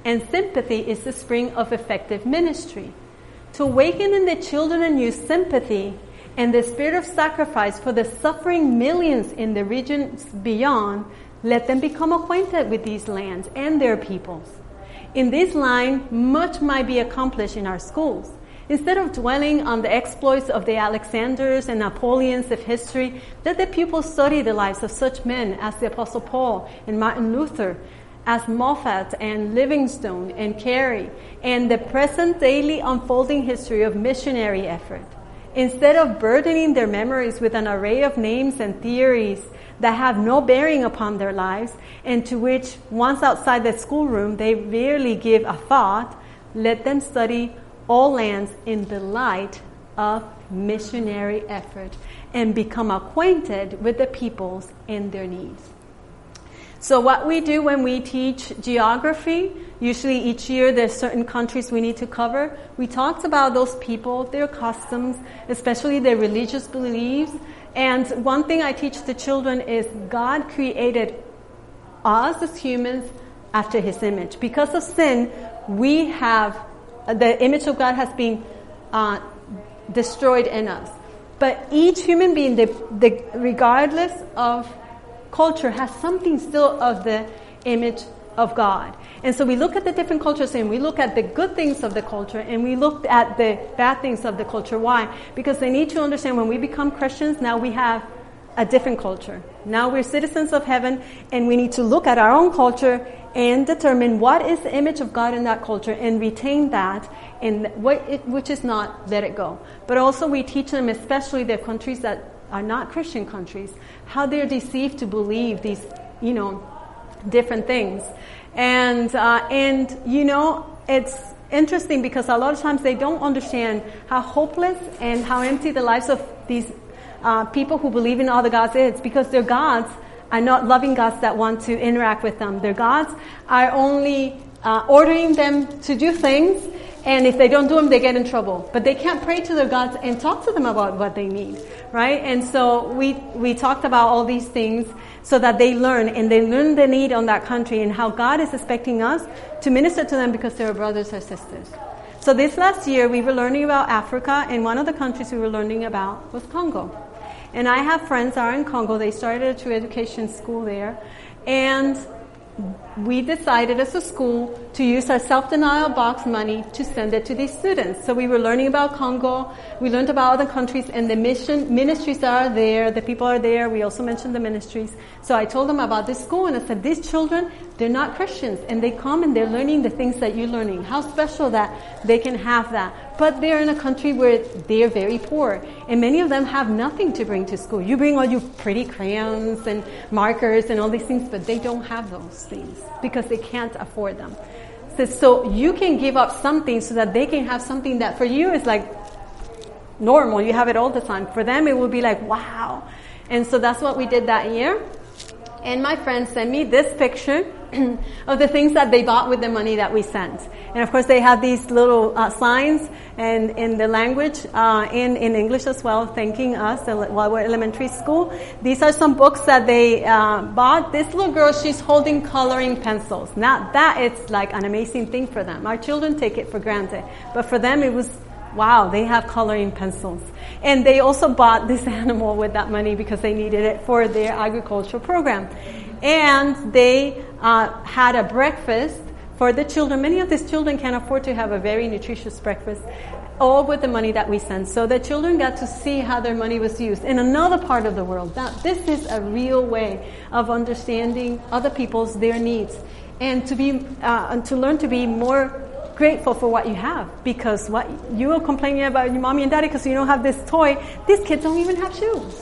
and sympathy is the spring of effective ministry. To awaken in the children and youth sympathy and the spirit of sacrifice for the suffering millions in the regions beyond, let them become acquainted with these lands and their peoples. In this line, much might be accomplished in our schools. Instead of dwelling on the exploits of the Alexanders and Napoleons of history, let the pupils study the lives of such men as the Apostle Paul and Martin Luther, as Moffat and Livingstone and Carey, and the present daily unfolding history of missionary effort. Instead of burdening their memories with an array of names and theories that have no bearing upon their lives, and to which, once outside the schoolroom, they rarely give a thought, let them study all lands in the light of missionary effort and become acquainted with the peoples and their needs. So what we do when we teach geography, usually each year there's certain countries we need to cover. We talked about those people, their customs, especially their religious beliefs. And one thing I teach the children is God created us as humans after His image. Because of sin, we have, the image of God has been destroyed in us. But each human being, regardless of culture, has something still of the image of God. And so we look at the different cultures and we look at the good things of the culture and we look at the bad things of the culture. Why? Because they need to understand when we become Christians, now we have a different culture. Now we're citizens of heaven and we need to look at our own culture and determine what is the image of God in that culture and retain that, and which is not, let it go. But also we teach them, especially the countries that are not Christian countries, how they're deceived to believe these, different things. And it's interesting because a lot of times they don't understand how hopeless and how empty the lives of these people who believe in other gods is, because their gods are not loving gods that want to interact with them. Their gods are only ordering them to do things, and if they don't do them, they get in trouble. But they can't pray to their gods and talk to them about what they need, right? And so we talked about all these things so that they learn, and they learn the need on that country and how God is expecting us to minister to them because they're brothers or sisters. So this last year, we were learning about Africa, and one of the countries we were learning about was Congo. And I have friends that are in Congo. They started a true education school there. And we decided as a school to use our self-denial box money to send it to these students. So we were learning about Congo. We learned about other countries and the ministries that are there. The people are there. We also mentioned the ministries. So I told them about this school, and I said, these children, they're not Christians, and they come and they're learning the things that you're learning. How special that they can have that. But they're in a country where they're very poor, and many of them have nothing to bring to school. You bring all your pretty crayons and markers and all these things, but they don't have those things because they can't afford them. So you can give up something so that they can have something that for you is like normal. You have it all the time. For them, it will be like, wow. And so that's what we did that year. And my friend sent me this picture of the things that they bought with the money that we sent. And of course, they have these little signs and in the language, in English as well, thanking us while we're elementary school. These are some books that they bought. This little girl, she's holding coloring pencils. Now that is like an amazing thing for them. Our children take it for granted. But for them, it was, wow, they have coloring pencils. And they also bought this animal with that money because they needed it for their agricultural program. And they had a breakfast for the children. Many of these children can afford to have a very nutritious breakfast, all with the money that we sent. So the children got to see how their money was used in another part of the world. Now, this is a real way of understanding other people's, their needs, and to learn to be more grateful for what you have, because what you are complaining about your mommy and daddy because you don't have this toy. These kids don't even have shoes,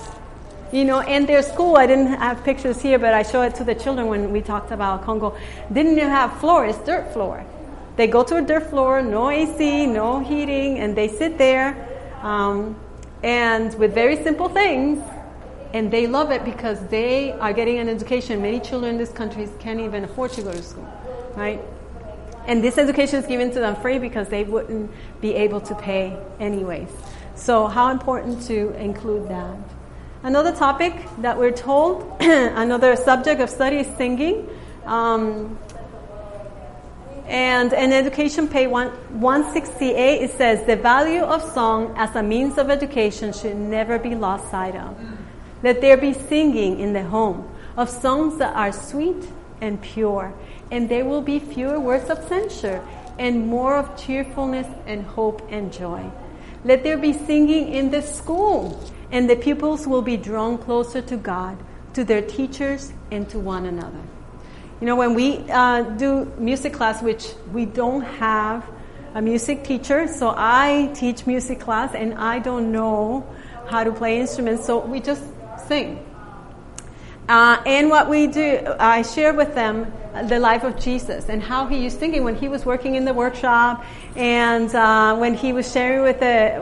and their school, I didn't have pictures here, but I show it to the children when we talked about Congo, didn't even have floor. It's dirt floor. They go to a dirt floor, no AC, no heating, and they sit there and with very simple things, and they love it because they are getting an education. Many children in this country can't even afford to go to school, right? And this education is given to them free because they wouldn't be able to pay anyways. So how important to include that. Another topic that we're told, another subject of study is singing. And in education page 168, it says, the value of song as a means of education should never be lost sight of. Let there be singing in the home of songs that are sweet and pure, and there will be fewer words of censure and more of cheerfulness and hope and joy. Let there be singing in the school, and the pupils will be drawn closer to God, to their teachers, and to one another. You know, when we do music class, which we don't have a music teacher, so I teach music class, and I don't know how to play instruments, so we just sing. And what we do, I share with them the life of Jesus and how he used singing when he was working in the workshop, and when he was sharing with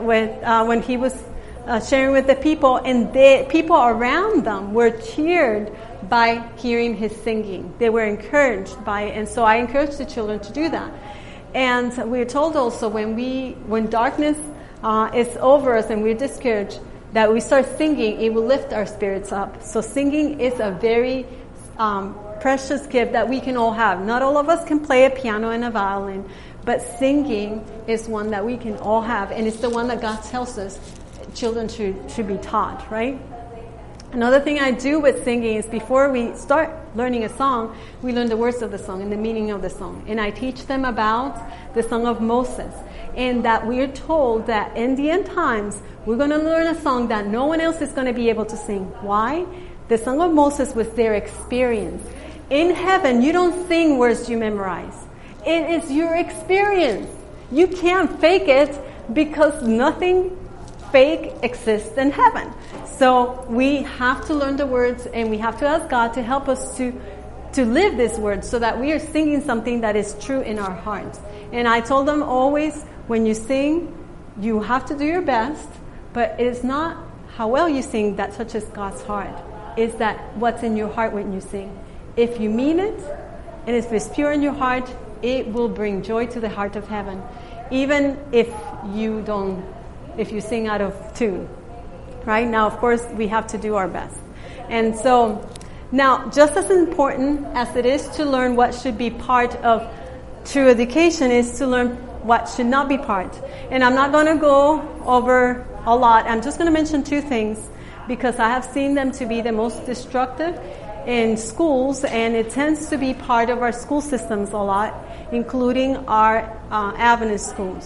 sharing with the people, and the people around them were cheered by hearing his singing. They were encouraged by it, and so I encourage the children to do that. And we're told also when darkness is over us and we're discouraged, that we start singing, it will lift our spirits up. So singing is a very precious gift that we can all have. Not all of us can play a piano and a violin, but singing is one that we can all have, and it's the one that God tells us children should be taught, right? Another thing I do with singing is before we start learning a song, we learn the words of the song and the meaning of the song. And I teach them about the Song of Moses, and that we're told that in the end times, we're going to learn a song that no one else is going to be able to sing. Why? The Song of Moses was their experience. In heaven, you don't sing words you memorize. It is your experience. You can't fake it because nothing fake exists in heaven. So we have to learn the words, and we have to ask God to help us to live these words so that we are singing something that is true in our hearts. And I told them always, when you sing, you have to do your best, but it is not how well you sing that touches God's heart. It's that what's in your heart when you sing. If you mean it, and if it's pure in your heart, it will bring joy to the heart of heaven, even if you sing out of tune. Right? Now, of course, we have to do our best. And so, now, just as important as it is to learn what should be part of true education is to learn what should not be part. And I'm not going to go over a lot. I'm just going to mention two things because I have seen them to be the most destructive in schools, and it tends to be part of our school systems a lot, including our Adventist schools.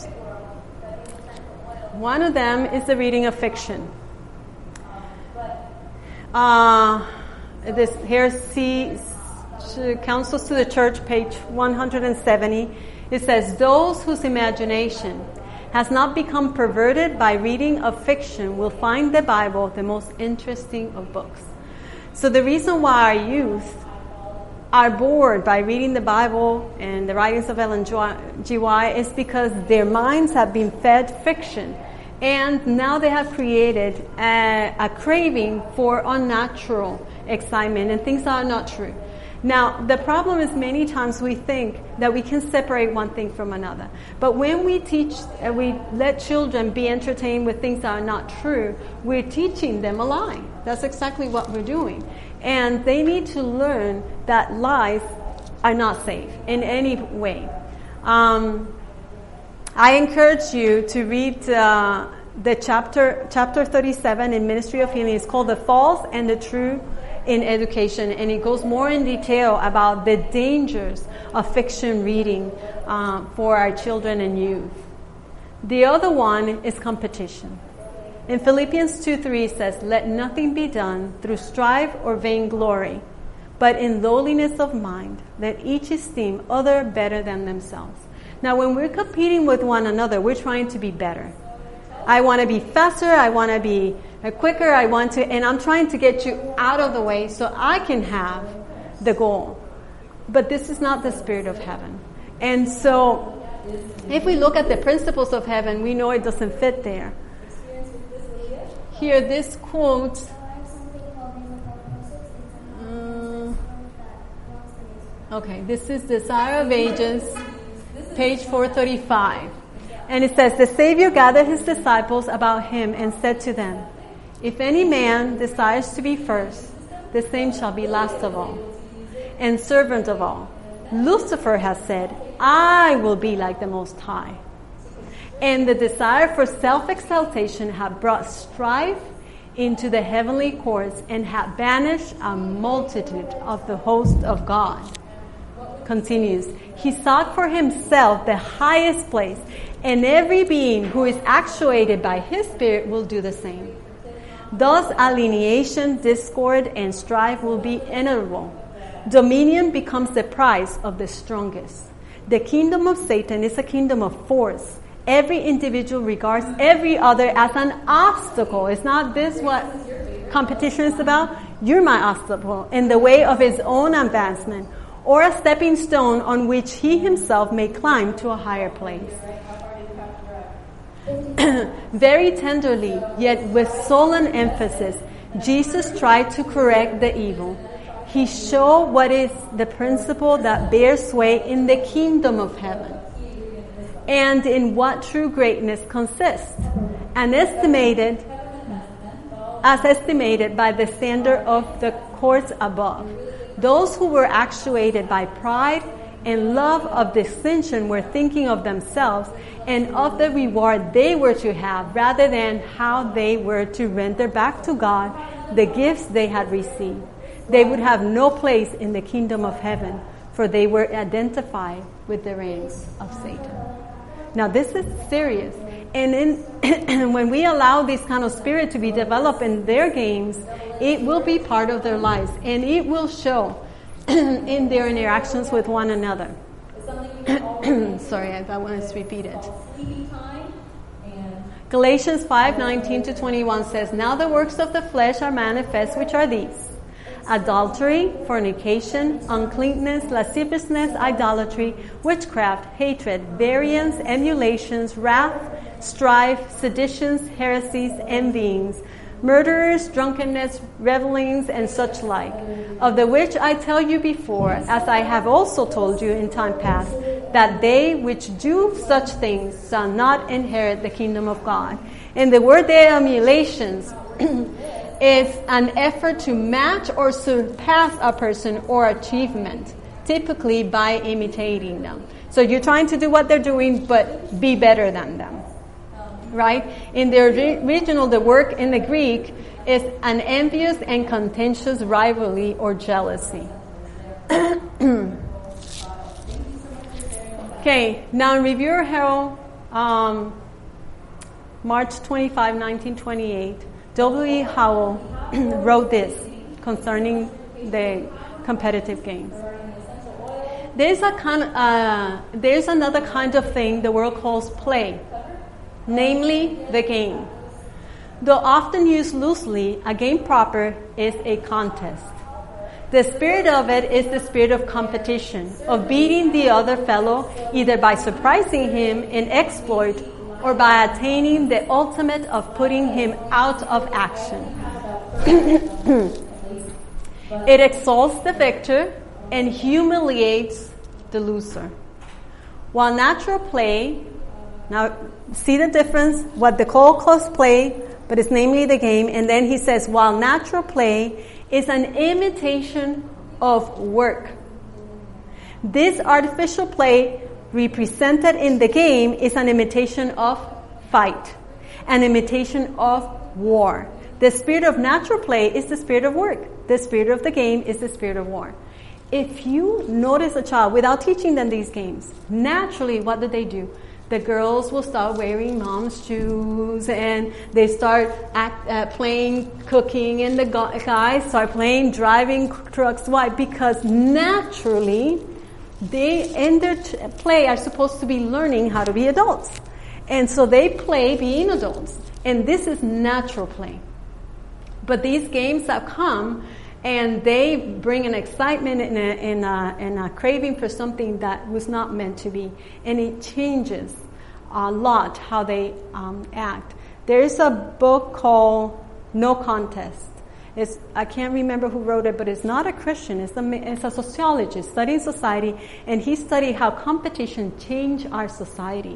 One of them is the reading of fiction. Counsels to the Church, page 170. It says, those whose imagination has not become perverted by reading of fiction will find the Bible the most interesting of books. So the reason why our youth are bored by reading the Bible and the writings of Ellen G. White is because their minds have been fed fiction. And now they have created a craving for unnatural excitement and things that are not true. Now, the problem is many times we think that we can separate one thing from another. But when we we let children be entertained with things that are not true, we're teaching them a lie. That's exactly what we're doing. And they need to learn that lies are not safe in any way. I encourage you to read the chapter 37 in Ministry of Healing. It's called The False and the True in Education, and it goes more in detail about the dangers of fiction reading for our children and youth. The other one is competition. In Philippians 2:3 it says, let nothing be done through strife or vainglory, but in lowliness of mind, let each esteem other better than themselves. Now, when we're competing with one another, we're trying to be better. I want to be faster, I want to be quicker, and I'm trying to get you out of the way so I can have the goal. But this is not the spirit of heaven. And so, if we look at the principles of heaven, we know it doesn't fit there. Here, this quote, this is Desire of Ages, page 435. And it says, the Savior gathered his disciples about him and said to them, if any man desires to be first, the same shall be last of all, and servant of all. Lucifer has said, I will be like the Most High. And the desire for self-exaltation had brought strife into the heavenly courts and had banished a multitude of the host of God. Continues, he sought for himself the highest place, and every being who is actuated by his spirit will do the same. Thus, alienation, discord, and strife will be inevitable. Dominion becomes the prize of the strongest. The kingdom of Satan is a kingdom of force. Every individual regards every other as an obstacle. Is not this what competition is about? You're my obstacle in the way of his own advancement, or a stepping stone on which he himself may climb to a higher place. Very tenderly, yet with sullen emphasis, Jesus tried to correct the evil. He showed what is the principle that bears sway in the kingdom of heaven, and in what true greatness consists, as estimated by the standard of the courts above. Those who were actuated by pride and love of distinction were thinking of themselves and of the reward they were to have, rather than how they were to render back to God the gifts they had received. They would have no place in the kingdom of heaven, for they were identified with the reigns of Satan. Now this is serious. And when we allow this kind of spirit to be developed in their games, it will be part of their lives, and it will show in their interactions with one another. Sorry, I want to repeat it. Galatians 5:19-21 says, Now the works of the flesh are manifest, which are these: adultery, fornication, uncleanness, lasciviousness, idolatry, witchcraft, hatred, variance, emulations, wrath, strife, seditions, heresies, envyings, murderers, drunkenness, revelings, and such like, of the which I tell you before, as I have also told you in time past, that they which do such things shall not inherit the kingdom of God. And the word there, emulations, is an effort to match or surpass a person or achievement, typically by imitating them. So you're trying to do what they're doing, but be better than them. Right? In the original, the word in the Greek is an envious and contentious rivalry or jealousy. Okay, now in Review Herald, March 25, 1928, W.E. Howell wrote this concerning the competitive games. There's another kind of thing the world calls play, namely the game. Though often used loosely, a game proper is a contest. The spirit of it is the spirit of competition, of beating the other fellow either by surprising him in exploit or by attaining the ultimate of putting him out of action. It exalts the victor and humiliates the loser. While natural play, now see the difference, what the Cole calls play, but it's namely the game, and then he says, while natural play is an imitation of work. This artificial play represented in the game is an imitation of fight, an imitation of war. The spirit of natural play is the spirit of work. The spirit of the game is the spirit of war. If you notice a child, without teaching them these games, naturally, what do? The girls will start wearing mom's shoes, and they start playing cooking, and the guys start playing driving trucks. Why? Because naturally, they in their play are supposed to be learning how to be adults. And so they play being adults. And this is natural play. But these games have come, and they bring an excitement and a craving for something that was not meant to be. And it changes a lot how they act. There's a book called No Contest. I can't remember who wrote it, but it's not a Christian. It's a sociologist studying society, and he studied how competition changed our society.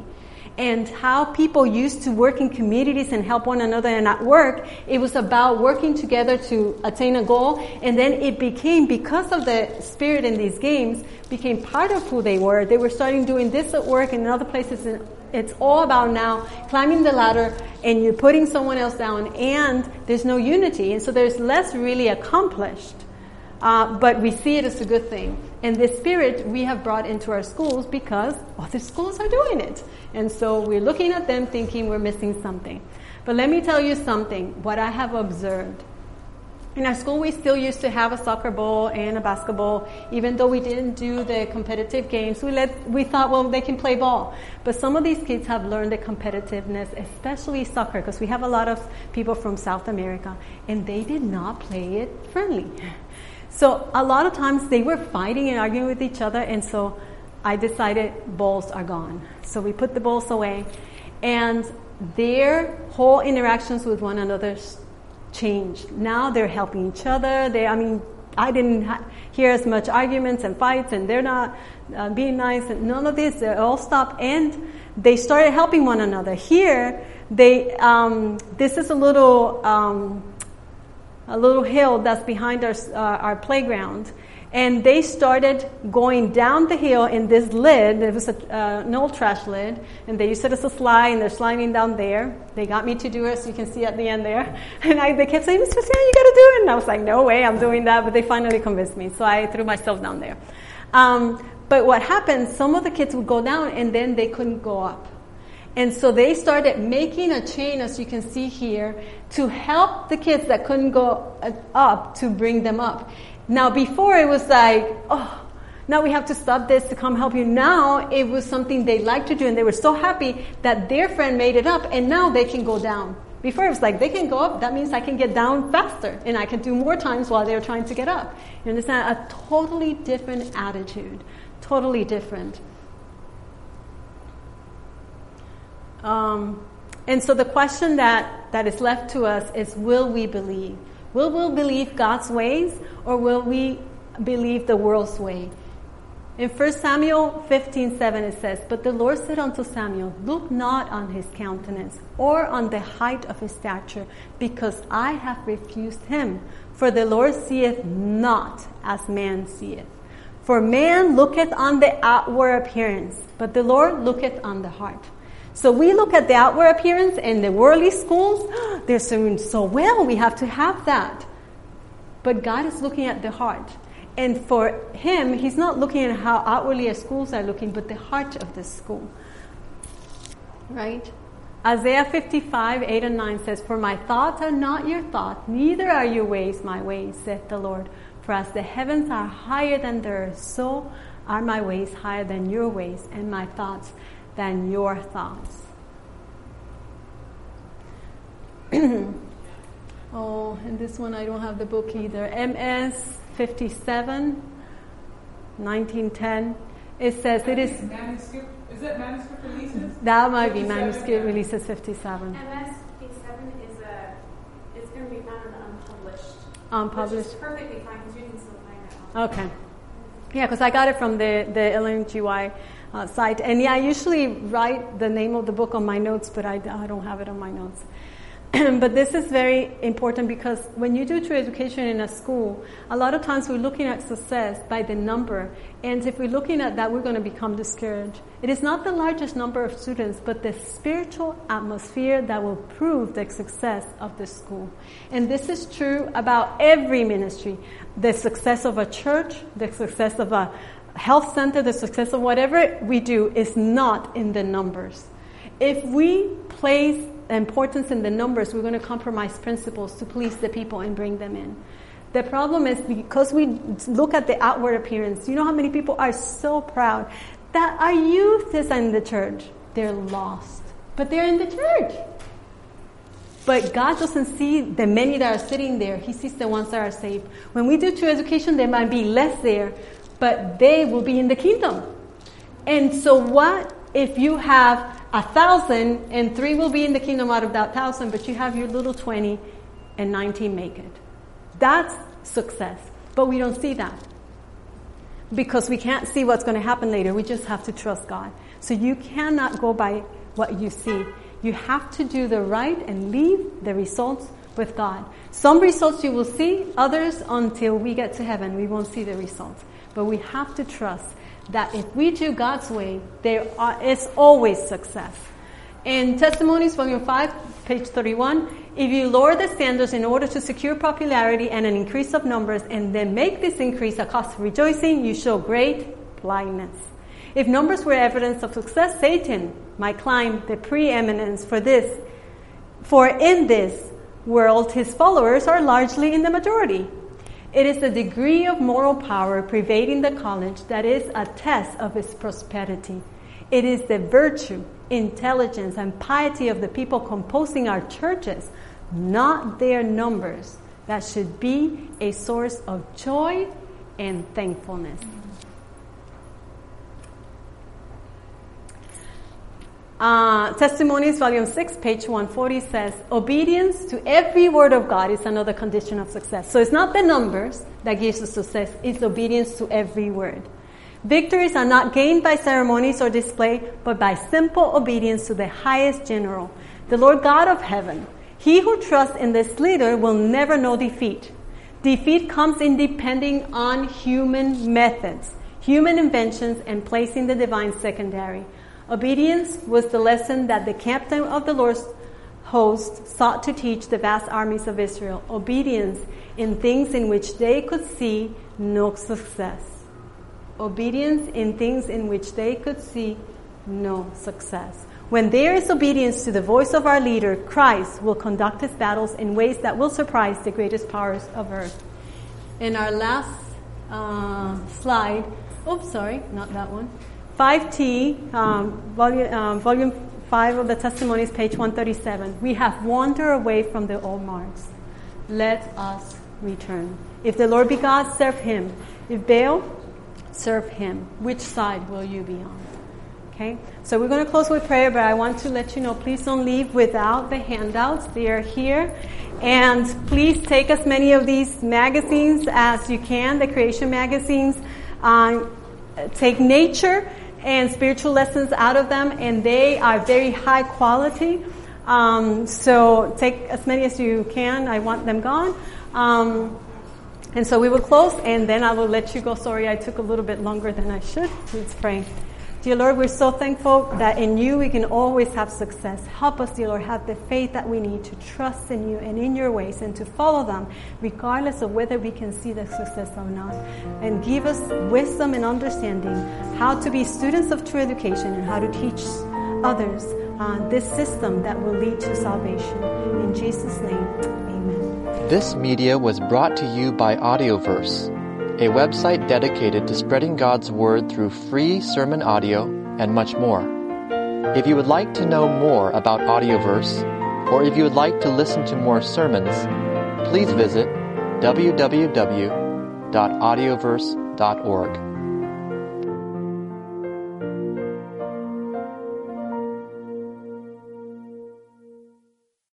and how people used to work in communities and help one another. And at work, it was about working together to attain a goal. And then it became, because of the spirit in these games, became part of who they were. They were starting doing this at work and in other places. And it's all about now climbing the ladder and you're putting someone else down, and there's no unity. And so there's less really accomplished. But we see it as a good thing. And this spirit we have brought into our schools because other schools are doing it. And so we're looking at them thinking we're missing something. But let me tell you something, what I have observed. In our school, we still used to have a soccer ball and a basketball. Even though we didn't do the competitive games, we thought, well, they can play ball. But some of these kids have learned the competitiveness, especially soccer, because we have a lot of people from South America, and they did not play it friendly. So a lot of times they were fighting and arguing with each other, and so I decided balls are gone. So we put the balls away, and their whole interactions with one another changed. Now they're helping each other. I didn't hear as much arguments and fights, and they're not being nice, and none of this. They all stopped, and they started helping one another. Here, this is a little hill that's behind our playground. And they started going down the hill in this lid. It was an old trash lid. And they used it as a slide, and they're sliding down there. They got me to do it, so you can see at the end there. And they kept saying, Mr. Sam, you got to do it. And I was like, no way, I'm doing that. But they finally convinced me. So I threw myself down there. But what happened, some of the kids would go down, and then they couldn't go up. And so they started making a chain, as you can see here, to help the kids that couldn't go up to bring them up. Now, before it was like, oh, now we have to stop this to come help you. Now it was something they liked to do, and they were so happy that their friend made it up, and now they can go down. Before it was like, they can go up, that means I can get down faster, and I can do more times while they're trying to get up. You understand? A totally different attitude. Totally different. And so the question that is left to us is, will we believe? Will we believe God's ways, or will we believe the world's way? In 1 Samuel 15:7 it says, But the Lord said unto Samuel, Look not on his countenance, or on the height of his stature, because I have refused him. For the Lord seeth not as man seeth. For man looketh on the outward appearance, but the Lord looketh on the heart. So we look at the outward appearance, and the worldly schools, they're doing so well, we have to have that. But God is looking at the heart. And for him, he's not looking at how outwardly our schools are looking, but the heart of the school. Right? Isaiah 55:8-9 says, For my thoughts are not your thoughts, neither are your ways my ways, saith the Lord. For as the heavens are higher than the earth, so are my ways higher than your ways, and my thoughts than your thoughts. Oh, and this one I don't have the book either. MS 57, 1910. It says it is. Manuscript. Is it manuscript releases? That might be manuscript releases 57. MS 57 it's going to be found in the unpublished. Unpublished. Which is perfectly fine because you can still find it. Okay. Yeah, because I got it from the LNGY site. And yeah, I usually write the name of the book on my notes, but I don't have it on my notes. But this is very important, because when you do true education in a school, a lot of times we're looking at success by the number. And if we're looking at that, we're going to become discouraged. It is not the largest number of students, but the spiritual atmosphere that will prove the success of the school. And this is true about every ministry. The success of a church, the success of a health center, the success of whatever we do is not in the numbers. If we place importance in the numbers, we're going to compromise principles to please the people and bring them in. The problem is, because we look at the outward appearance, you know how many people are so proud that our youth is in the church. They're lost, but they're in the church. But God doesn't see the many that are sitting there. He sees the ones that are saved. When we do true education, there might be less there, but they will be in the kingdom. And so what if you have 1,000 and 3 will be in the kingdom out of that 1,000, but you have your little 20 and 19 make it? That's success. But we don't see that, because we can't see what's going to happen later. We just have to trust God. So you cannot go by what you see. You have to do the right and leave the results with God. Some results you will see, others until we get to heaven, we won't see the results. But we have to trust that if we do God's way, there is always success. In Testimonies, Volume 5, page 31, if you lower the standards in order to secure popularity and an increase of numbers, and then make this increase a cause of rejoicing, you show great blindness. If numbers were evidence of success, Satan might climb the preeminence for in this world his followers are largely in the majority. It is the degree of moral power pervading the college that is a test of its prosperity. It is the virtue, intelligence, and piety of the people composing our churches, not their numbers, that should be a source of joy and thankfulness. Testimonies, Volume 6, page 140 says, obedience to every word of God is another condition of success. So it's not the numbers that gives us success, it's obedience to every word. Victories are not gained by ceremonies or display, but by simple obedience to the highest general, the Lord God of heaven. He who trusts in this leader will never know defeat. Defeat comes in depending on human methods, human inventions, and placing the divine secondary. Obedience was the lesson that the captain of the Lord's host sought to teach the vast armies of Israel. Obedience in things in which they could see no success. Obedience in things in which they could see no success. When there is obedience to the voice of our leader, Christ will conduct his battles in ways that will surprise the greatest powers of earth. In our last slide, not that one. 5T, volume 5 of the Testimonies, page 137. We have wandered away from the old marks. Let us return. If the Lord be God, serve him. If Baal, serve him. Which side will you be on? Okay, so we're going to close with prayer, but I want to let you know, please don't leave without the handouts. They are here. And please take as many of these magazines as you can, the creation magazines. Take nature and spiritual lessons out of them, and they are very high quality. So take as many as you can. I want them gone. And so we will close, and then I will let you go. Sorry, I took a little bit longer than I should. Let's pray. Dear Lord, we're so thankful that in you we can always have success. Help us, dear Lord, have the faith that we need to trust in you and in your ways and to follow them, regardless of whether we can see the success or not. And give us wisdom and understanding how to be students of true education and how to teach others this system that will lead to salvation. In Jesus' name, amen. This media was brought to you by Audioverse, a website dedicated to spreading God's Word through free sermon audio and much more. If you would like to know more about Audioverse, or if you would like to listen to more sermons, please visit www.audioverse.org.